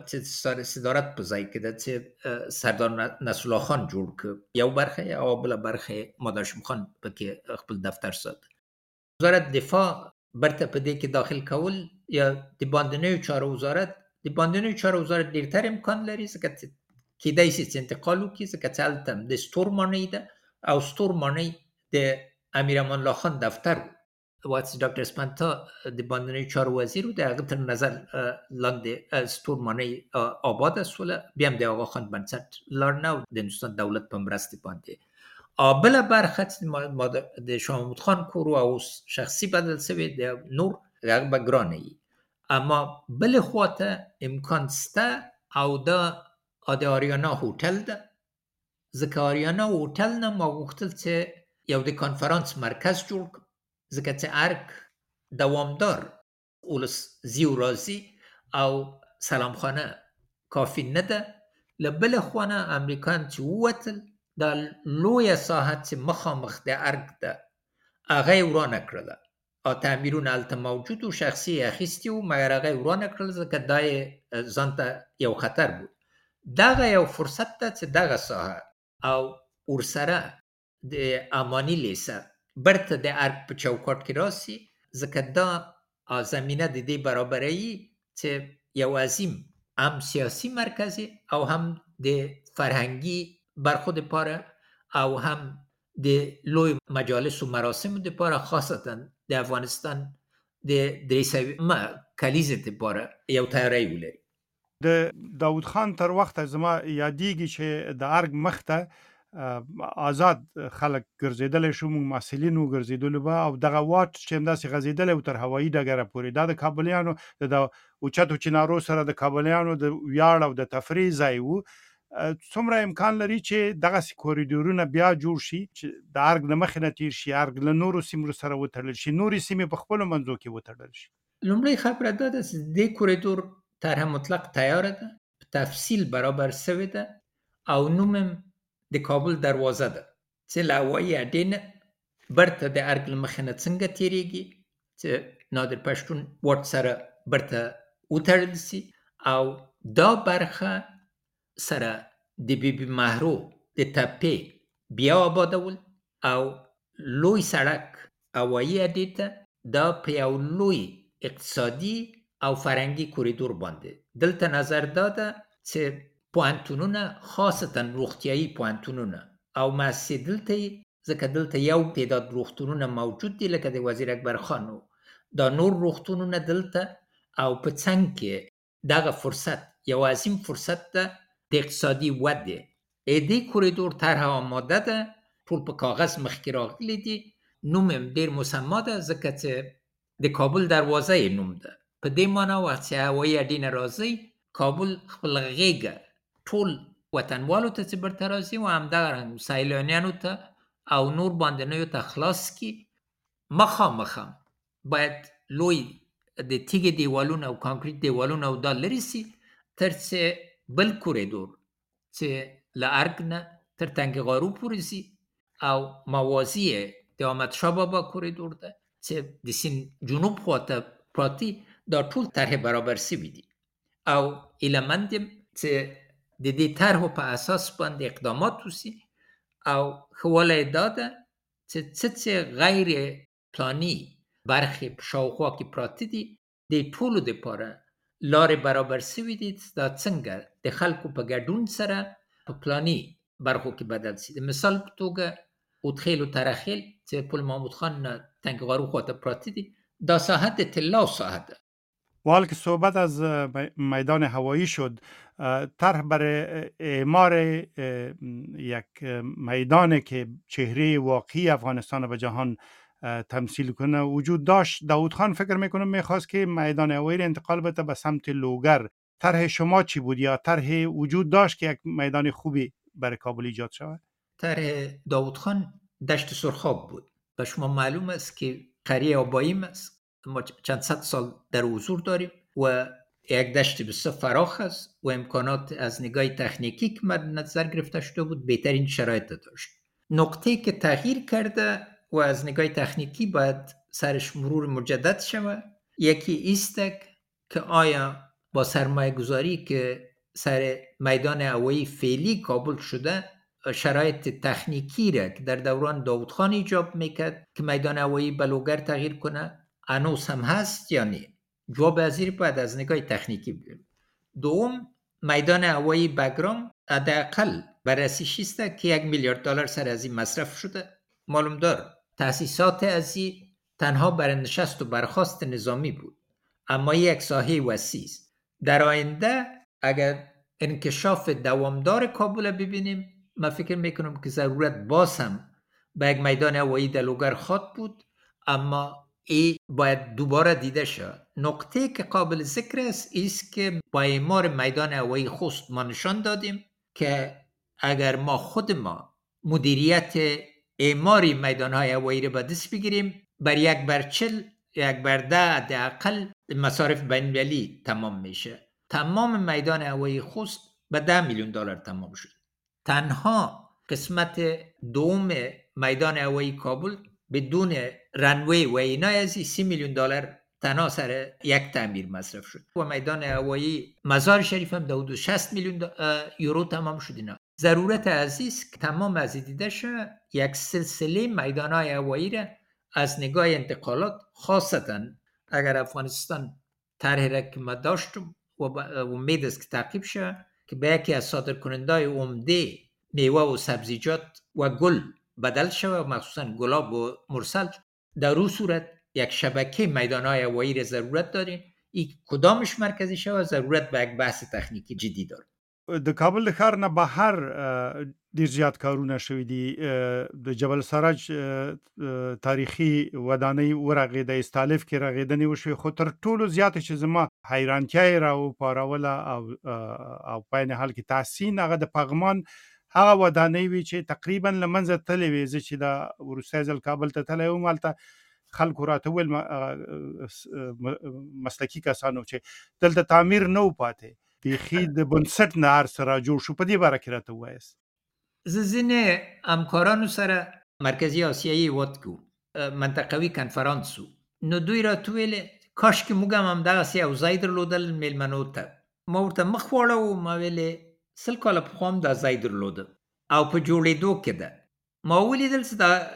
صدارت په ځای کې د چې سردار نصرالله خان جوړ ک یو برخه او بل برخه ماداشم خان پکې خپل دفتر سات. وزارت دفاع برته په دې کې داخل کول یا د باندنیو چارو وزارت د باندنیو چارو وزارت ډیرتر امکان لري ځکه چې دای سي انتقال وکړي ځکه چې هلته د ستورمانۍ ده او ستورمانۍ د امیر امان الله خان دفتر واتس ډاکټر سپانتا د باندنیو چارو وزیر د هغه تر نظر لاندې ستورمانۍ آباد سوله بیا هم د آقا خان بنسټ لار نه د هندوستان دولت په مرستې باندې بله برخه ما د شاه محمود خان کور او شخصي بدل سوی د نور هغه به ګرانه وي، اما بل خواته امکان سته او دا د آریانا هوټل ده. ځکه آریانا هوټل نه ما غوښتل چې یو د کانفرانس مرکز جوړ کړم، ځکه چې ارګ دوامدار ولس زی و راځي او سلام خانه کافی نه ده. له بلې خوا نه امریکایان چې ووتل دا لویه ساحه چې مخامخ د ارګ ده هغه یې ورانه کړله، او تعمیرونه هلته موجود و، شخصي یې اخیستي وو، مګر هغه یې ورانه کړل ځکه دا یې ځان ته یو خطر بود. دغه یو فرصت ده چې دغه ساحه او ورسره د امانی لیسه برته د ارګ په چوکاټ کې راسي، ځکه دا زمینه د دې برابروي چې یو عظیم هم سیاسي مرکزی او هم د فرهنګي برخو دپاره او هم د لوی مجالس و مراسم دپاره، خاصتا د افغانستان د درې سوه کلیزې دپاره یو تیاری ولري. د داود خان تر وخته زما یادېږي چې د ارګ مخته آزاد خلک ګرځېدلی شو، موږ محصلین وګرځېدلو به، او دغه واټ چې همداسې غځېدلی و تر هوایي ډګره پورې. دا د کابلیانو د اوچتو چنارو سره د کابلیانو د ویاړ او د تفریح ځای و. څومره امکان لري چې دغسې کوریډورونه بیا جوړ شي چې د ارګ له مخې نه تېر شي، ارګ له نورو سیمو سره وتړل شي، نورې سیمې په خپلو منځو کې وتړل شي؟ لومړی خبره دا ده چې دې کوریډور طرح مطلق تیاره ده، په تفصیل برابر سوې ده او نوم د کابل دروازه ده چې له هوایي اډې نه برته د ارګ له مخې نه څنګه تېرېږي چې نادر پښتون واټ سره برته وتړل سي، او دا برخه سره د بی بی مهرو د تپې بیا آبادول او لوی سړک هوایي اډې ته، دا په یو لوی اقتصادي او فرهنګي کوریډور باندې. دلته نظر داده چې پوهنتونونه، خاصتا روغتیایي پوهنتونونه او مؤسسې دلته یې، ځکه دلته یو تعداد روغتونونه موجود دي لکه د وزیر اکبر خان، دا نور روغتونونه دلته، او په څنګ کې دغه فرصت یو عظیم فرصت ده د اقتصادي ودې. دې کوریډور طرح آماده ده، ټول په کاغذ مخکې راغلي دي، نوم هم ډېر مسما ده ځکه چې د کابل دروازه یې نوم ده. په دې معنا وخت چې هوایي اډې نه راځئ، کابل خپل غېږه ټول وطنوالو ته چې برته راځي و همدغه سیلانیانو ته او نور باندنیو ته خلاص کړي. مخامخ هم باید لوی د تیږې دیوالونه او کانکریټ دیوالونه او دا لرې سي، تر څې بل کوریډور چې له ارګ نه تر تنګ غارو پورې ځي او موازی د احمدشاه بابا کوریډور ده چې د سیند جنوب خواته پراتی، دا ټول طرح برابر سوي دي. او ایلمند یم چې د دې طرحو په اساس باندې اقدامات وسي، او ښه والی دا ده چې څه چې غیر پلاني برخې په شاوخوا کې پراته دي، د ټولو دپاره لارې برابر سوي دي دا څنګه د خلکو په ګډون سره په پلاني برخو کې بدل سي. د مثال په توګه اوتخیل و ترخیل چې پل محمود خان نه تنگ غارو خواته پراته دي، دا ساحه د طلا ساحه ده. و حال که صحبت از میدان هوایی شد، طرح برای اعمار یک میدانی که چهره واقعی افغانستان به جهان تمثیل کنه وجود داشت. داود خان فکر میکنم میخواست که میدان هوایی انتقال بده به سمت لوگر. طرح شما چی بود، یا طرح وجود داشت که یک میدان خوبی برای کابل ایجاد شود؟ طرح داود خان دشت سرخاب بود. به شما معلوم است که قریه آباییم است، ما چند صد سال در حضور داریم و یک دشت بسیار فراخ است و امکانات از نگاه تکنیکی که مد نظر گرفته شده بود بهترین شرایط داشت. نقطه که تغییر کرده و از نگاه تکنیکی باید سرش مرور مجدد شود، یکی ایستک که آیا با سرمایه گذاری که سر میدان هوایی فعلی کابل شده شرایط تکنیکی را که در دوران داود خان ایجاب میکرد که میدان هوایی به لوگر تغییر کنه هنوز هم هست یا نه؟ جواب ازیر باید از نگاه تکنیکی بگیریم. دوم، میدان هوایی بگرام حداقل بررسیش است که یک میلیارد دلار سر از این مصرف شده. معلوم دار تأسیسات از این تنها برای نشست و برخاست نظامی بود، اما یک ساحه وسیع است. در آینده اگر انکشاف دوامدار کابل ببینیم، من فکر میکنم که ضرورت باز هم به یک میدان هوایی در لوگر خواهد بود، اما ای باید دوباره دیده شد. نقطه که قابل ذکر است ایست که با اعمار میدان هوایی خوست ما نشان دادیم که اگر ما خود ما مدیریت اعماری میدان های هوایی را به دست بگیریم، بر یک بر چل یک بر ده حداقل مصارف بین المللی تمام میشه. تمام میدان هوایی خوست به ده میلیون دلار تمام شد. تنها قسمت دوم میدان هوایی کابل بدون رنوی و اینا از سی میلیون دلار تنها سر یک تعمیر مصرف شد و میدان هوایی مزار شریف هم حدود شصت میلیون یورو تمام شد. اینا ضرورت عزیز که تمام از دیده شه یک سلسله میدان های هوایی را از نگاه انتقالات، خاصتا اگر افغانستان طرحی را که ما داشتم و امید است که تعقیب شه که به یکی از صادرکننده‌های عمده میوه و سبزیجات و گل بدل شود، مخصوصا گلاب و مرسل، در اون صورت یک شبکه میدان‌های هوایی را ضرورت داریم. این کدامش مرکزی شود ضرورت به یک بحث تکنیکی جدی داره. د کابل د ښار نه بهر ډیر زیات کارونه شوي دي. د جبل سراج تاریخي ودانۍ ورغېده، استالف کې رغېدنې وشوې، خو تر ټولو زیاته چې زما حیرانتیا یې راوپاروله او او په عین حال کې تحسین هغه د پغمان هغه ودانۍ وي چې تقریبا له منځه تللې وې. زه چې دا وروستی ځل کابل ته تللی وم هلته خلکو راته وویل مسلکي کسانو چې دلته تعمیر نه و پاتې، بیخي د بنسټ نه هر څه را جوړ شو. په دې باره کې راته ووایاست. زه ځینې همکارانو سره مرکزي آسیایي هېواد کې منطقوي کنفرانس و، نو دوی راته ویلې کاشکې موږ هم همدغسې یو ځای درلودل میلمنو ته. ما ورته مخ واړوو، ما ویلې سل کاله پخوا هم دا ځای درلوده او په جوړېدو کې ده. ما ولیدل چې دا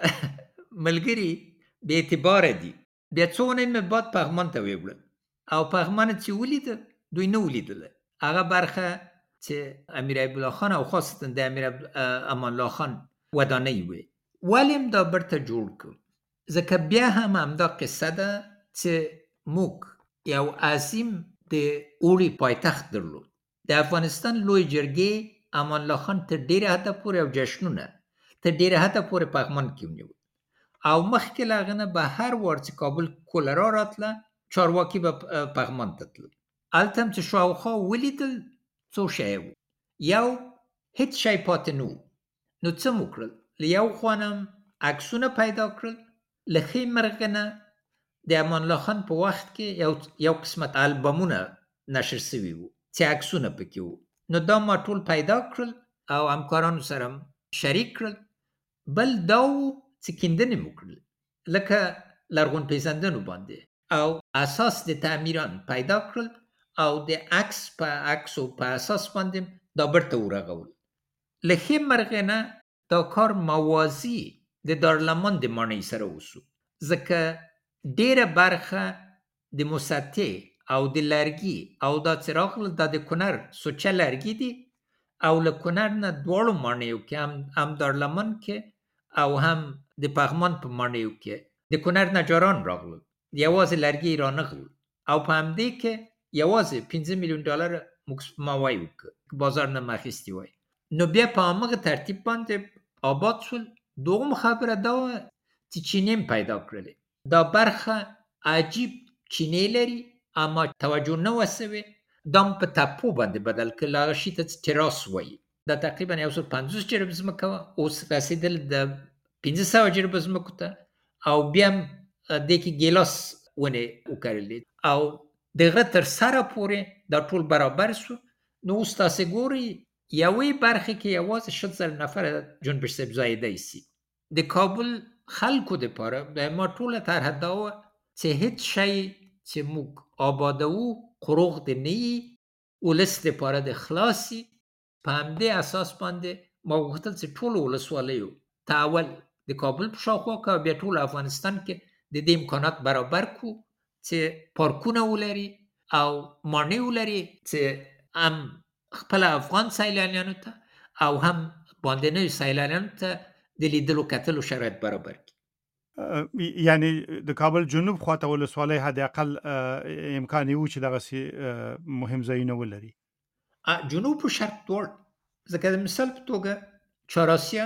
ملګري بې اعتباره دي. بیا څو اونۍ مې بعد پغمان ته ویوړل او پغمان چې ولیده دوی نه ولیدله هغه برخه چې امیر حبیب الله خان او خاصتا د امیر امان الله خان ودانۍ وي. ولې هم دا برته جوړ کړ؟ ځکه بیا هم همدا قصه ده چې موږ یو عظیم د اوړي پایتخت درلود. د افغانستان لوی جرګې امان الله خان تر ډېره حده پورې او جشنونه تر ډېره حده پورې پغمان کې ونیول او مخکې له هغه نه به هر وار چې کابل کولرا راتله چارواکي به پغمان ته تلل. هلته هم چې شاوخوا ولیدل څو شی و، یو هیڅ شی پاتې نه و. نو څه مو کړل؟ له یو خوا نه هم عکسونه پیدا کړل، له ښې مرغه نه د امان الله خان په وخت کې یو یو قسمت البمونه نشر سوي وو چې عکسونه پکې وو. نو دا ما ټول پیدا کړل او همکارانو سره هم شریک کړل. بل دا و چې کیندنې مو کړل لکه لرغون پیژندنو باندې او اساس د تعمیران پیدا کړل او د عکس په عکس او په اساس باندې دا برته ورغول. له ښې مرغې نه دا کار موازي د دارالمان د ماڼۍ سره وسو، ځکه ډېره برخه د مسطح او د لرګي او دا چې راغلل دا د کونړ سوچه لرګي دي او له کونړ نه دواړو ماڼیو کې هم هم دارالمان کې او هم د پغمان په ماڼیو کې د کونړ نجاران راغلل، یوازې لرګي رانغلل او په همدې کې یوازې پنځه میلیون ډالر موږ سپماوی وکړ که بازار نه مخیستی وای. نو بیا په همغه ترتیب باندې آباد شول. دوم خبره دا وه چې چینې هم پیدا کړلې. دا برخه عجیب چینې لري اما توجه نه وه سوې. دا هم په تپو باندې بدل کړل، هغه شي ته تراس وایي. دا تقریبا یو سل پنځوس جریب ځمکه وه، اوس رسېدل د پنځه سوه جریب ځمکو ته او بیا هم دې کې ګیلاس ونې وکرلې او د غره تر سره پورې دا ټول برابر سو. نو اوس تاسې ګورئ یوې برخې کې یوازې شل زره نفره جنبش صاحب زایده سي. د کابل خلکو دپاره د ما ټوله طرحه دا وه چې هېڅ شی چې موږ آبادوو قروغ د نه یي، ولس دپاره د خلاصي. په همدې اساس باندې ما غوښتل چې ټولو ولسوالیو ته اول د کابل په شاوخوا کې او بیا ټول افغانستان کې د دې امکانات برابر کړو چې پارکونه ولري او ماڼۍ ولري چې هم خپل افغان سیلانیانو ته او هم باندنیو سیلانیانو ته د لیدلو کتلو شرایط برابر کړي. یعنی د کابل جنوب خواته ولسوالۍ حداقل امکان یې و چې دغسې مهم ځایونه ولري. جنوب و شرق دواړه. ځکه د مثال په توګه چهارآسیا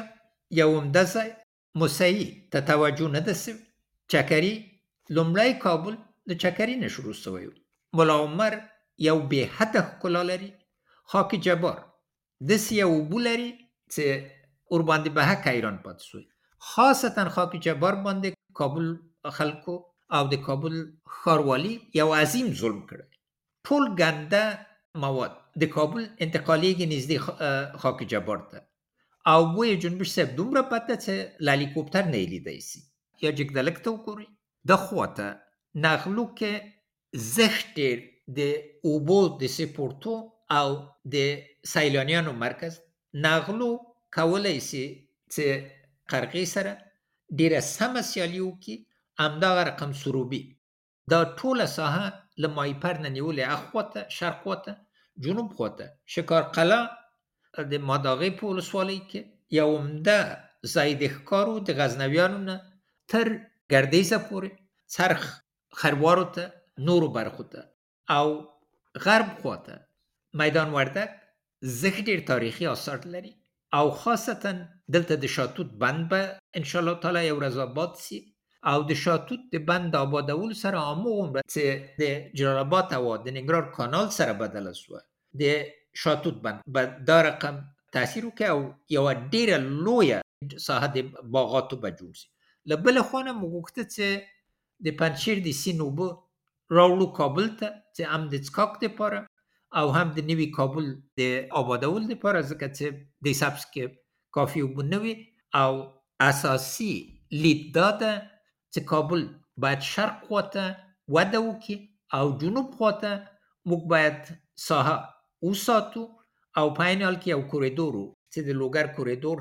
یوم ځای موسعی ته توجه نه ده سوی. چکري لومړی کابل د چکري نه شروع سوی و. ملا عمر یو بې حده ښکلا لري. خاک جبار داسې یو اوبه لري چې ورباندې به حق حیران پاتې سوی. خاصتا خاک جبار باندې کابل خلکو او د کابل ښاروالي یو عظیم ظلم کړی. ټول ګنده مواد د کابل انتقالیږي نږدې خاک جبار ته او بوی جنبش صاحب دومره بد ده چې له هلیکوپتر نه یې لیدی سي. یا جګدلک ته وګورئ د خواته نغلو کې زښت ډېر د اوبو د سپورټو او د سیلانیانو مرکز. نغلو کولی سي چې قرغې سره ډېره سمه سیالي وکړي. همدغه رقم سروبي دا ټوله ساحه له مایپر نه نیولې اخواته شرق خواته جنوب خواته شکار قلعه د ماداغې په ولسوالۍ کې یو عمده ځای د ښکارو د غزنویانو نه تر ګردیزه پورې څرخ خروارو ته نورو برخو ته او غرب خواته میدان وردک زښت ډېر تاریخي آثار لري او خاصتا دلته د شاتوت بند به انشاءالله تعالی یو ورځ آباد سي او د شاتوت د بند آبادولو سره هماغومره چې د جلال آباد هوا د ننګرهار کانال سره بدله سوه د شاتوت بند به دا رقم تاثیر وکړي او یوه ډېره لویه ساحه د باغاتو به جوړ سي. له بله خوا نه موږ غوښته چې د پنجشیر د سیند اوبه راوړو کابل ته چې هم د څښاک دپاره او هم د نوي کابل د آبادولو دپاره ځکه چې د سبز کې کافي اوبه نه وي او اساسي لید دا ده چې کابل باید شرق خواته وده وکړي او جنوب خواته موږ باید ساحه وساتو او په عین حال کې یو کوریدور چې د لوګر کوریدور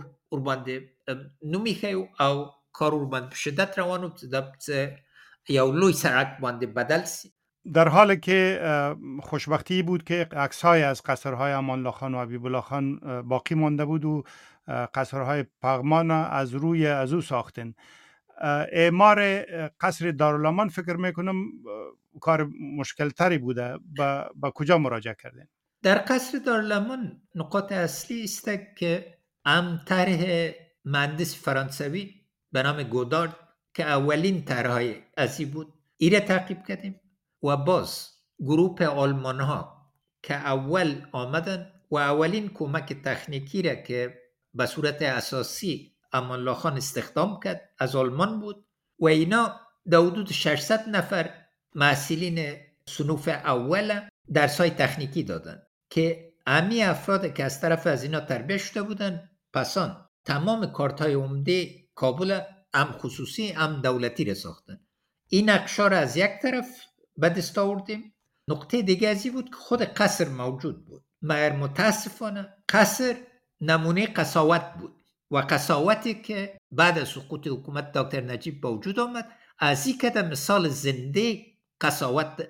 ورباندې نوم ایښی او کار ورباندې په شدت روان و چې یو لوی سړک باندې بدل سی. در حالی که خوشبختی بود که عکس‌های از قصرهای امان الله خان و حبیب الله خان باقی مانده بود و قصرهای پغمان از روی از او ساختن. اعمار قصر دارالامان فکر میکنم کار مشکل تری بوده. با, با کجا مراجعه کردین؟ در قصر دارالامان نقاط اصلی است که هم طرح مهندس فرانسوی به نام گودارد که اولین طرحهای ازی بود ایره تعقیب کردیم و باز گروپ آلمان ها که اول آمدن و اولین کمک تکنیکی را که به صورت اساسی امان الله خان استخدام کرد از آلمان بود و اینا در حدود ششصد نفر محصلین صنوف اول درسای تکنیکی دادن که امی افراد که از طرف از اینا تربیت شده بودن پسان تمام کارت‌های عمده کابل هم خصوصی هم دولتی را ساختن. این نقشا را از یک طرف به دست آوردیم. نقطه دیگه ازی بود که خود قصر موجود بود مگر متاسفانه قصر نمونه قساوت بود و قساوتی که بعد از سقوط حکومت دکتر نجیب با وجود آمد از این که مثال زنده قساوت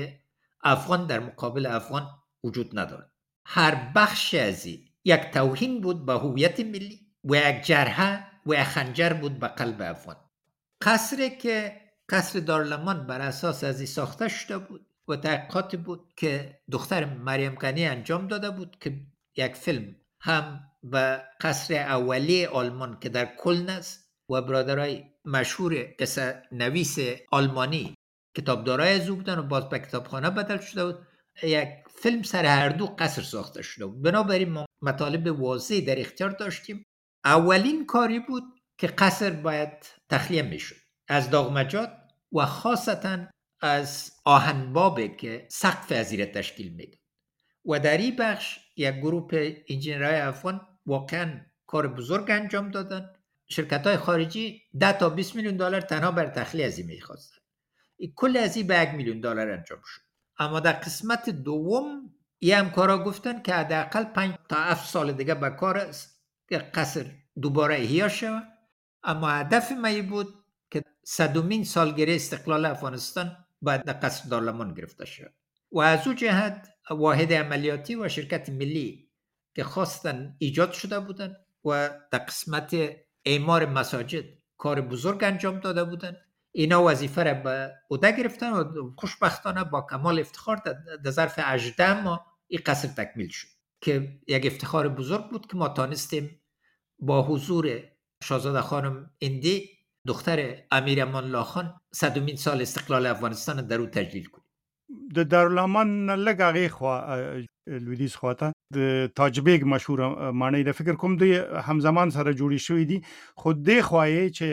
افغان در مقابل افغان وجود ندارد. هر بخش ازی یک توهین بود به هویت ملی و یک جرحه و یک خنجر بود به قلب افغان. قصری که قصر دارالامان بر اساس ازی ساخته شده بود و تحقیقات بود که دختر مریم غنی انجام داده بود که یک فیلم هم به قصر اولی آلمان که در کلن است و برادرای مشهور قصه نویس آلمانی کتابدارای از او بودن و باز به کتابخانه بدل شده بود. یک فیلم سر هر دو قصر ساخته شده بود. بنابراین ما مطالب واضحی در اختیار داشتیم. اولین کاری بود که قصر باید تخلیه میشد از داغمجات و خاصتا از آهنبابه که سقف ازیره تشکیل میداد و در این بخش یک گروه انجینرهای افغان واقعا کار بزرگ انجام دادن. شرکت های خارجی ده تا بیست میلیون دلار تنها بر تخلیه ازی میخواستن. کل ازی به یک میلیون دلار انجام شد. اما در قسمت دوم یه همکارا گفتن که حداقل پنج تا هفت سال دیگه به کار است که قصر دوباره احیا شود. اما هدف ما بود که صدمین سالگرد استقلال افغانستان باید در قصر دارالامان گرفته شد و از او جهت واحد عملیاتی و شرکت ملی که خواستن ایجاد شده بودن و در قسمت اعمار مساجد کار بزرگ انجام داده بودن. اینا وظیفه را به عهده گرفتن و خوشبختانه با کمال افتخار در ظرف هجده ماه این قصر تکمیل شد که یک افتخار بزرگ بود که ما تانستیم با حضور شاهزاده خانم هندی دختر امیر امان الله خان صدمین سال استقلال افغانستان در او تجلیل کنیم. د دارالامان نه لږ هغې خوا ا، لویدیځ خواته د تاج بیګ مشهوره ماڼۍ ده، فکر کوم دوی همزمان سره جوړې شوي دي، خو دې خوا یې چې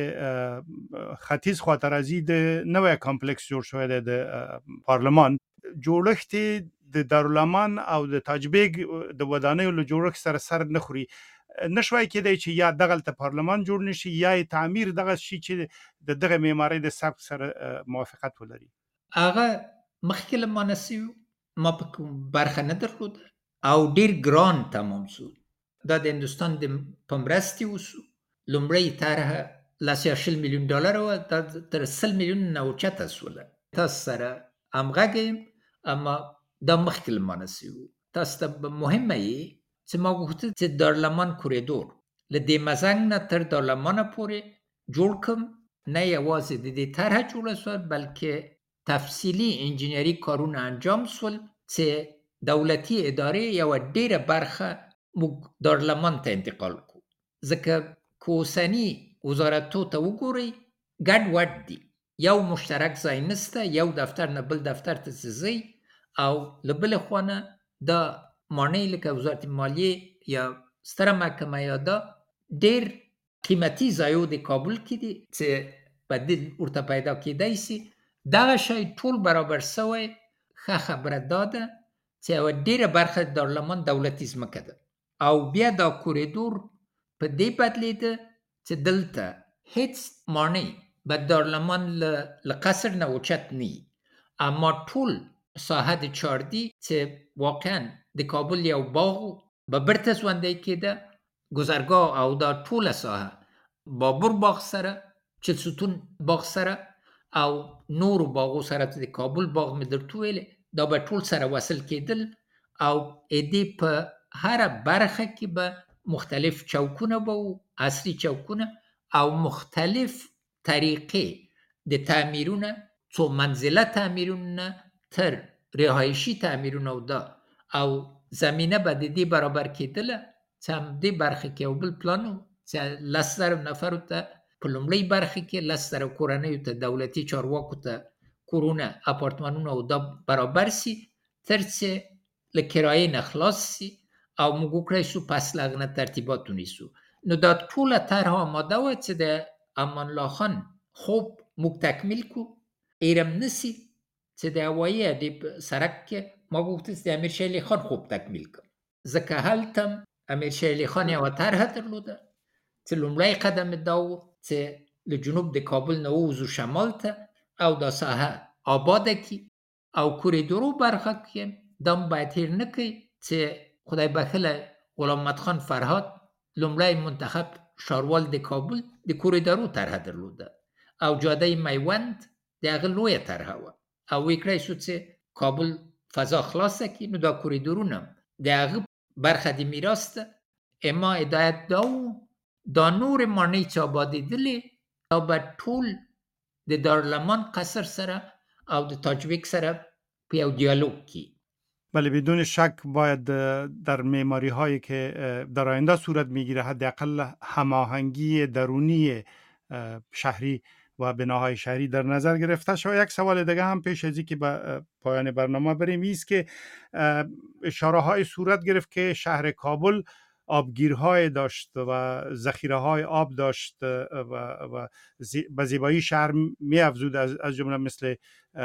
ا، ختیځ خواته راځي د نوی کمپلکس جوړ شوی دی د ا، پارلمان. جوړښت یې د دارالامان او د تاج بیګ د ودانیو له جوړښت سره سر نه خوري. نشوای کېدای چې یا دغلته پارلمان جوړ نشي یا یې تعمیر دغه شي چې د دغه معمارۍ د سبک سره ا، موافقت ولري. هغه مخکې له مانه سوي ما په کوم برخه نه درلوده او ډیر ګران تمام سو. دا د هندوستان د په مرستې وسو. لومړی طرحه لس یا شل میلیون ډالر وه، دا تر سل میلیون نه اوچته سوله. تاسو سره همغږی یم، اما دا مخکې له مانه سوي وو. تاسو ته به مهمه یې چې ما غوښتل چې دارالامان کوریدور له دې مزنګ نه تر دارالامانه پورې جوړ کړم. نه یوازې د دې طرحه جوړه سوه بلکې تفصیلي انجینري کارونه انجام سول چې دولتي ادارې یوه ډیره برخه موږ دارالمان ته انتقال کړو. ځکه که اوسني وزارتو ته وګورئ ګډ وډ دي، یو مشترک ځای نسته، یو دفتر نه بل دفتر ته چې ځئ، او له بلې خوا نه دا ماڼۍ لکه وزارت مالیې یا ستره محکمه یا دا ډیر قیمتي ځایو د کابل کې دي چې بدیل ورته پیدا کېدای سي. دغه شی ټول برابر سوی. ښه خبره دا ده چې یوه ډیره برخه د دارالامان دولتي ځمکه ده او بیا دا کوریدور په دې بدلېده چې دلته هیڅ ماڼۍ به دارالامان له له قصر نه اوچت نه وي، اما ټول ساحه د چاردي چې واقعا د کابل یو باغ به بیرته ژوندی کېده، ګذرګاه او دا ټوله ساحه بابر باغ سره، چل ستون باغ سره او نورو باغو سره د کابل باغ مې درته ویلې، دا به ټول سره وصل کېدل او ادې په هره برخه کې به مختلف چوکونه به وو، عصري چوکونه او مختلف طریقې د تعمیرونه، څو منزله تعمیرونه تر رهایشي تعمیرونه او دا او زمینه به د دې برابر کېدله چې هم دې برخه کې یو بل پلان و چې لس زره نفرو ته په لومړۍ برخه کې لس زره کورنیو ته دولتي چارواکو ته کورونه، اپارتمانونه او دا برابر سي تر څه له کرایې نه خلاص سي او موږ وکړی شو پس له هغه نه ترتیبات ونیسو. نو دا ټوله طرحه آماده وه چې د امان الله خان خوب موږ تکمیل کړو. هیرم نسي چې د هوایي اډې په سړک کې ما غوښتل چې د امیرشاه علي خان خوب تکمیل کړم، ځکه هلته امیرشاه علي خان یوه طرحه درلوده چې لومړی قدم یې دا و چې له جنوب د کابل نه ووځو شمال ته او دا ساحه آباده کړي او کوریدورو برخه کې دا باید هیر نه کړي چې خدای بخښلی غلام محمد خان فرهاد لومړی منتخب ښاروال د کابل د کوریدورو طرحه درلوده او جاده میوند د هغه لویه طرحه وه او ویې کړی شو چې کابل فضا خلاصه کړي. نو دا کوریدورونه د هغه برخه د میراث ده. اما هدایت دا و دا نور ماڼۍ چې آبادېدلې دا به ټول د دارالامان قصر سره او د تاج بیگ سره په یو دیالوگ کې. بله بدون شک باید در معماری هایی که در آینده صورت میگیره حداقل هماهنگی درونی شهری و بناهای شهری در نظر گرفته شود. یک سوال دیگه هم پیش از اینکه به پایان برنامه بریم است که اشاره های صورت گرفت که شهر کابل آبگیرهای داشت و ذخیره های آب داشت و, و به زیبایی شهر می افزود، از جمله مثل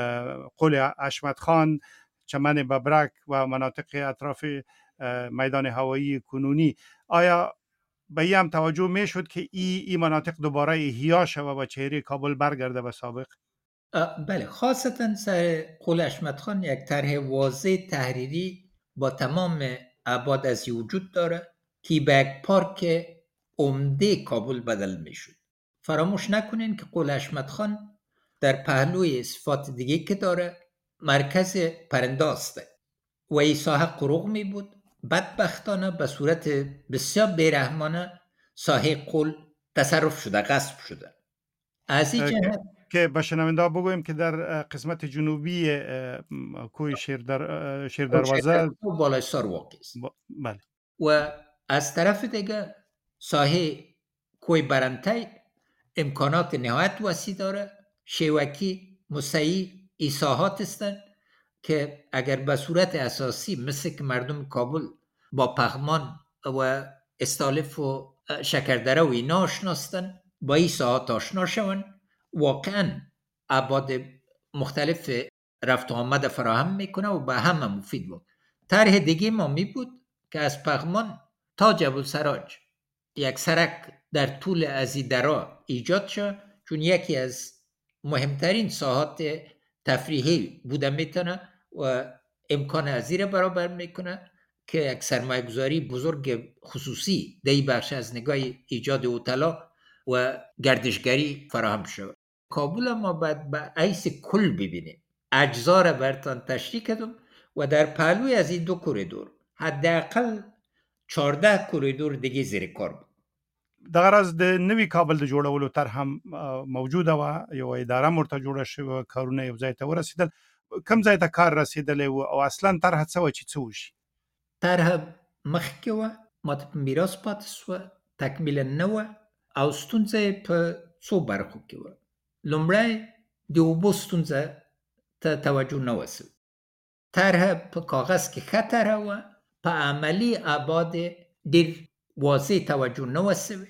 قل حشمت خان، چمن ببرک و مناطق اطراف میدان هوایی کنونی. آیا به این هم توجه می شد که این ای مناطق دوباره احیا شود و چهره کابل برگرده به سابق؟ بله، خاصتا سر قل حشمت خان یک طرح واضح تحریری با تمام ابعاد از وجود داره که به یک پارک عمده کابل بدل می شد. فراموش نکنین که قل حشمت خان در پهلوی صفات دیگه که داره مرکز پرندازده و این ساحه قروق می بود. بدبختانه به صورت بسیار بیرحمانه ساحه قل تصرف شده، غصب شده. از این جهت که به شنونده بگویم که در قسمت جنوبی کوه شیردر شیردروازه بالای سار واقع است. بله. و از طرف دیگه ساحه کوه برنته امکانات نهایت وسیع داره، شیوکی مسیعی ایساحات هستند که اگر به صورت اساسی مثل که مردم کابل با پغمان و استالف و شکردره و اینا آشنا هستند، با این ساحات آشنا شوند، واقعا ابعاد مختلف رفت و آمد فراهم میکنه و به همه مفید بود. طرح دیگه ما می بود که از پغمان تا جبل سراج یک سرک در طول ازی درا ایجاد شد، چون یکی از مهمترین ساحات تفریحی بوده میتونه و امکان ازیر برابر میکنه که یک سرمایه گذاری بزرگ خصوصی در این بخش از نگاه ایجاد هتل‌ها و گردشگری فراهم شد. کابل ما باید به عیس کل ببینیم. اجزا را برتان تشریح کردم و در پهلوی از این دو کوریدور حداقل چهارده کوریدور دیگه زیر کار بود. د غرض د نوي کابل د جوړولو طرح هم موجوده و یو اداره مرته جوړه شوه، کارونه یو ځای ته ورسېدل. کوم ځای ته کار رسېدلی و او اصلا طرح څه وه چې څه وشي؟ طرح مخکې وه، ماته په میراث پاتې سوه، تکمیله نه وه او ستونزه په څو برخو کې وه. لومړی د اوبو ستونزه ته توجه نه وسو. طرح په کاغذ کې ښه طرح وه، په عملي ابعاد ډېر واضح توجه نه وسوه.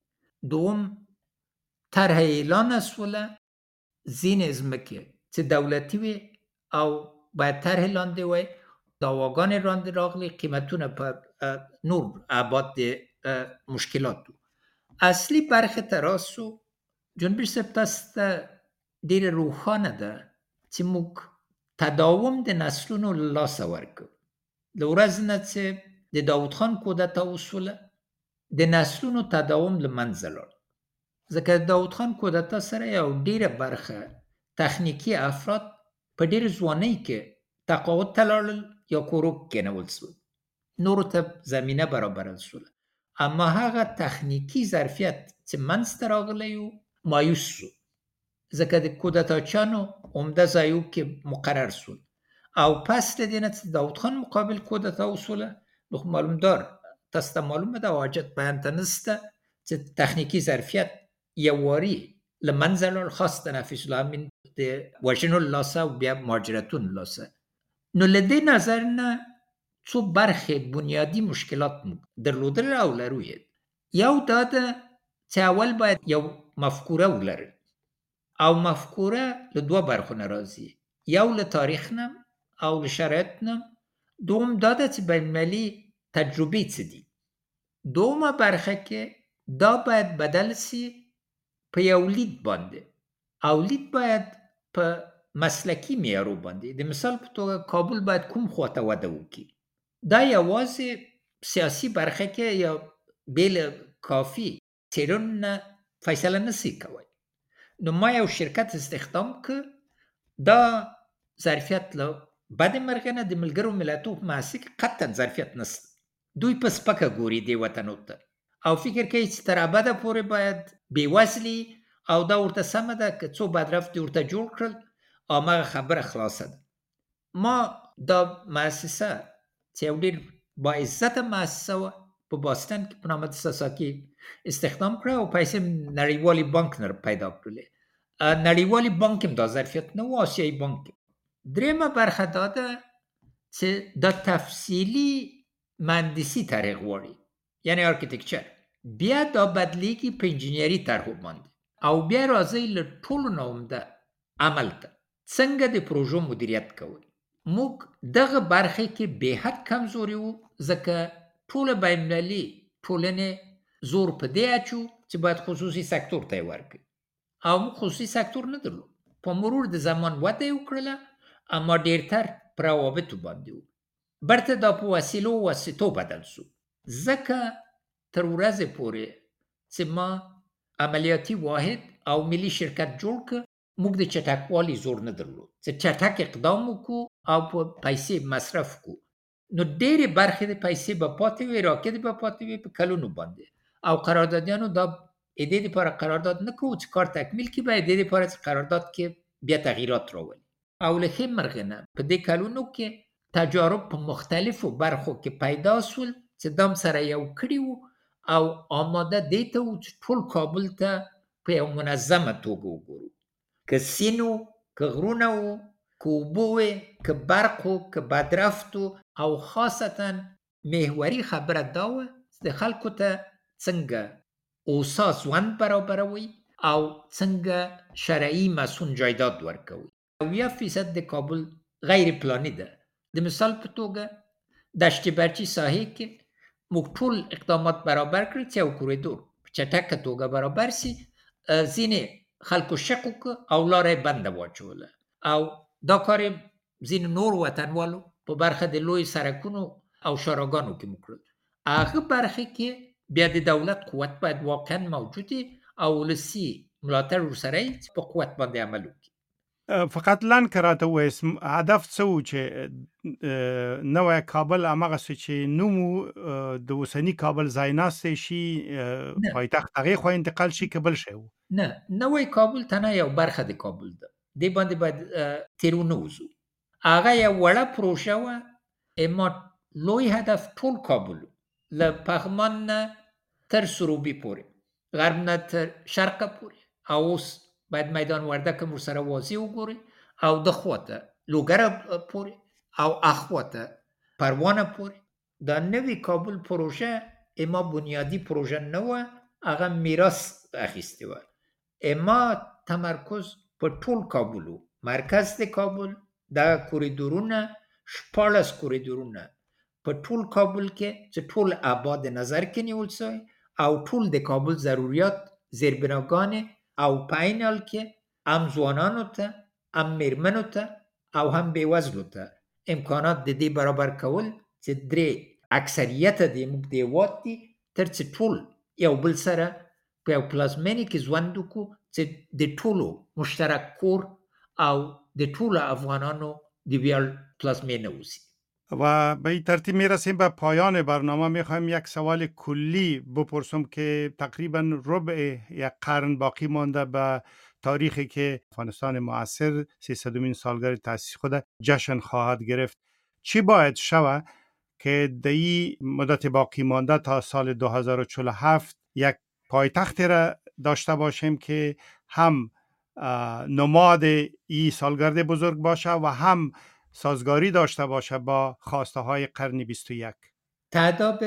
دوم طرح اعلان سوله، ځینې ځمکې چې دولتي وي او باید طرح لاندې وای، داواګانې لاندې راغلي، قیمتونه په نور ابعاد مشکلات. اصلي برخه ته راسو، جنبش صاحب تاسو ته ډېره روښانه ده چې موږ تداوم د نسلونو له لاسه ورکړو. له ورځې نه چې د داود خان کودتا وسوله، د نسلونو تداوم له منځه لاړ. ځکه د داود خان کودتا سره یو ډېره برخه تخنیکي افراد په ډېر ځوانۍ کې تقاعد ته لاړل یا کورو کېنول سول، نورو ته زمینه برابرل سوله. اما هغه تخنیکي ظرفیت چې منځته راغلی و مایوس سو، ځکه د کودتاچیانو عمده ځایو کې مقرر سول او پس له دې نه چې داود خان مقابل کودتا وسوله، نو معلوم دار تاسو ته معلومه ده، حاجت بیان ته نسته چې تخنیکي ظرفیت یو واري له منځه لاړ، خاص د نفیس الله امین د وژنو له لاسه او بیا مهاجرتونو له لاسه. نو له دې نظر نه څو برخې بنیادی مشکلات درلودل او لرو یې. یو دا ده چې اول باید یو مفکوره ولري او مفکوره له دوه برخو نه راځي، یو له تاریخ نه او له شرایط نه. دوم دا ده چې بین‌المللي تجربې څه دي. دومه برخه کې دا باید بدل سي په یو لید باندې، او لید باید په مسلکی معیارو باندې. د مثال په توګه کابل باید کوم خواته وده وکړي. دا یوازې سیاسي برخه کې یا بیل کافی څېړنو نه فیصله نسی کوي. نو ما یو شرکت استخدام که دا ظرفیت له بد مرغه نه د ملګرو ملتونو په محصه کې قطعا ظرفیت نسته. دوی په سپکه ګوري دې وطنو ته او فکر کوي چې تر ابده پورې باید بېوزلي او دا ورته سمه ده که څو بدرفتي ورته جوړ کړل، هماغه خبره خلاصه ده. ما دا مؤسسه چې یو ډېر باعزته مؤسسه وه په باستن کې په نامه د ساساکي استخدام کړه او پیسې نړیوالي بانک نه پیدا کړلې. نړیوالي بانک هم دا ظرفیت نه و، آسیایي بانک. درېیمه برخه دا ده چې دا تفصیلي مهندسي طرح غواړي، یعنی ارکیتکچر. بیا دا بدلیږي په انجینري طرحو باندې او بیا راځي له ټولو نه عمده عمل ته، څنګه د پروژو مدیریت کوي. موږ دغه برخه کې به حد کمزوري وو، ځکه ټوله بین‌المللي ټولنې زور په دې اچو چې باید خصوصي سکتور ته یې ورکړي او موږ خصوصي سکتور نه درلود. په مرور د زمان وده یې وکړله، اما ډېرتر په روابطو باندې و. برته دا په وسیلو و واسطو بدل سو، ځکه تر ورځې پورې چې ما عملیاتي واحد او ملي شرکت جوړ که، موږ د چټکوالي زور نه درلود چې چټک اقدام وکړو او په پیسې مصرف کو. نو ډېرې برخې د پیسې به پاتې وي، راکد به پاتې وي په کلونو باندې. او قراردادیانو دا ایده لپاره قرارداد نه کوو چې کار تکمیل کړي، به ایده لپاره چې قرارداد کې بیا تغییرات راولي. او له ښې مرغه نه په دې کلونو کې تجارب په مختلفو برخو کې پیدا سول چې دام سره یو کړي وو او آماده دی ته و چې ټول کابل ته په یو منظمه توګه وګورو، که سیند و، که غرونه و، که اوبه وې، که برق و، که بدرفت و، او خاصتا محوري خبره دا وه د خلکو ته څنګه اوسا ژوند برابروي او څنګه شرعي مسون جایداد ورکوي. اویا فیصد د کابل غیر پلاني ده. د مثال په توګه دشت برچي ساحې کې موږ ټول اقدامات برابر کړي چې یو کوریدور په چټکه توګه برابر سي. ځینې خلکو شک وکړه او لاره یې بنده واچوله، او دا کار یې ځینې نور وطنوالو په برخه د لوی سړکونو او شاراګانو کې مو کړل. هغه برخه کې بیا د دولت قوت باید واقعا موجود وي او ولسي ملاتړ ورسره وي چې په قوت باندې عمل وکړي. فقط لن که راته ووایست هدف څه و چې نوی کابل همغسې چې نوم و د اوسني کابل ځایناستی شي، پایتخت هغې خوا انتقال شي که بل شی و؟ نه، نوی کابل تنها یو برخه د کابل ده، دې باندې باید تېر ونه وځو. هغه یو وړه پروژه وه، اما لوی هدف ټول کابل و، له پغمان نه تر سروبي پورې، غرب نه تر شرقه پورې، او اوس باید میدان وردک هم ورسره واضح وګورئ، او د خواته لوګره پورې او اخواته پروانه پورې. دا نوی کابل پروژه اما بنیادی پروژه نه وه، هغه میراث اخیستې وه. اما تمرکز په ټول کابل و. مرکز د کابل دا کوریدورونه شپاړس کوریدورونه په ټول کابل کې چې ټول ابعاد نظر کې نیول شوی او ټول د کابل ضروریات زیربناګانې او په عین حال کې هم ځوانانو ته، هم میرمنو ته او هم بېوزلو ته امکانات د دې برابر کول چې درې اکثریت د موږ د هېواد دي، تر څو ټول یو بل سره په یو پلازمینې کې ژوند وکړو چې د ټولو مشترک کور او د ټولو افغانانو د ویاړ پلازمینه اوسي. و به این ترتیب میرسیم به پایان برنامه. میخوایم یک سوال کلی بپرسم که تقریبا ربع یک قرن باقی مانده به تاریخی که افغانستان معاصر سیصدمین سالگرد تأسیس خود جشن خواهد گرفت. چی باید شود که در این مدت باقی مانده تا سال دو هزار و چهل و هفت یک پایتخت را داشته باشیم که هم نماد این سالگرد بزرگ باشه و هم سازگاری داشته باشه با خواسته های قرن بیست و یک؟ تعداد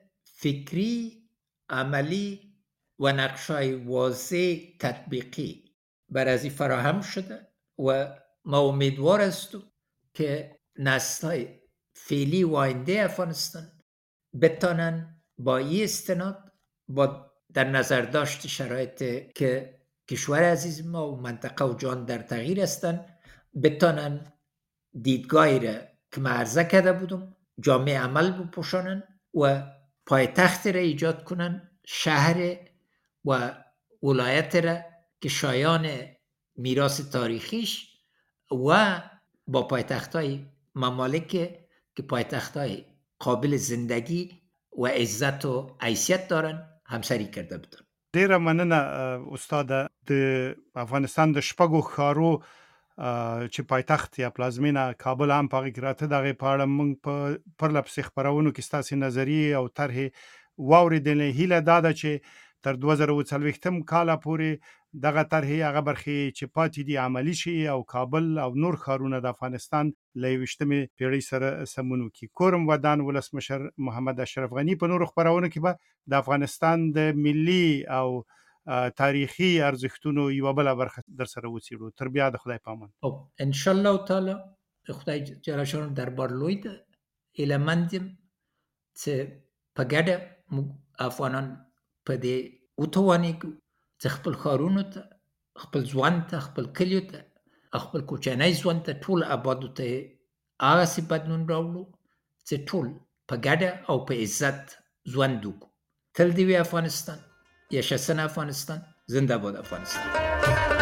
فکری، عملی و نقشای واضح تطبیقی بر از این فراهم شده و ما امیدوار هستیم که نسل‌های فعلی و آینده افغانستان بتانن با این استناد، با در نظر داشت شرایط که کشور عزیز ما و منطقه و جان در تغییر هستند، بتانن دیدگاهی را که من عرضه کرده بودم جامعه عمل بپوشانن و پایتخت را ایجاد کنن، شهر و ولایت را که شایان میراث تاریخیش و با پایتخت‌های ممالک که پایتخت‌های قابل زندگی و عزت و حیثیت دارن همسری کرده بودن. ډیره مننه استاد. د افغانستان د شپږو ښارو چې پایتخت یا پلازمینه کابل هم په هغې کې راته، د هغې په اړه موږ په پرله پسې خپرونو کې ستاسې نظریې او طرحې واورېدلې. هیله دا ده چې تر دوه زره اووه څلوېښتم کاله پورې دغه طرحې هغه برخې چې پاتې دي عملي شي او کابل او نور ښارونه د افغانستان له یویشتمې پېړۍ سره سمون وکړي. کورم ودان ولسمشر محمد اشرف غني په نورو خپرونو کې به د افغانستان د ملي او تاریخي ارزښتونو یوه بله برخه در سره وڅېړو. تر بیا د خدای په امان. ان شاء الله تعالی خدای جل شانه دربار لوی ده. هیله مند یم چې په ګډه موږ افغانان په دې وتوانېږو چې خپل ښارونو ته، خپل ژوند ته، خپل کلیو ته، خپل کوچنی ژوند ته، ټول ابادو ته هغسې بدلون راوړو چې ټول په ګډه او په عزت ژوند وکړو. تل دې وي افغانستان. یشسن افغانستان. زنده باد افغانستان.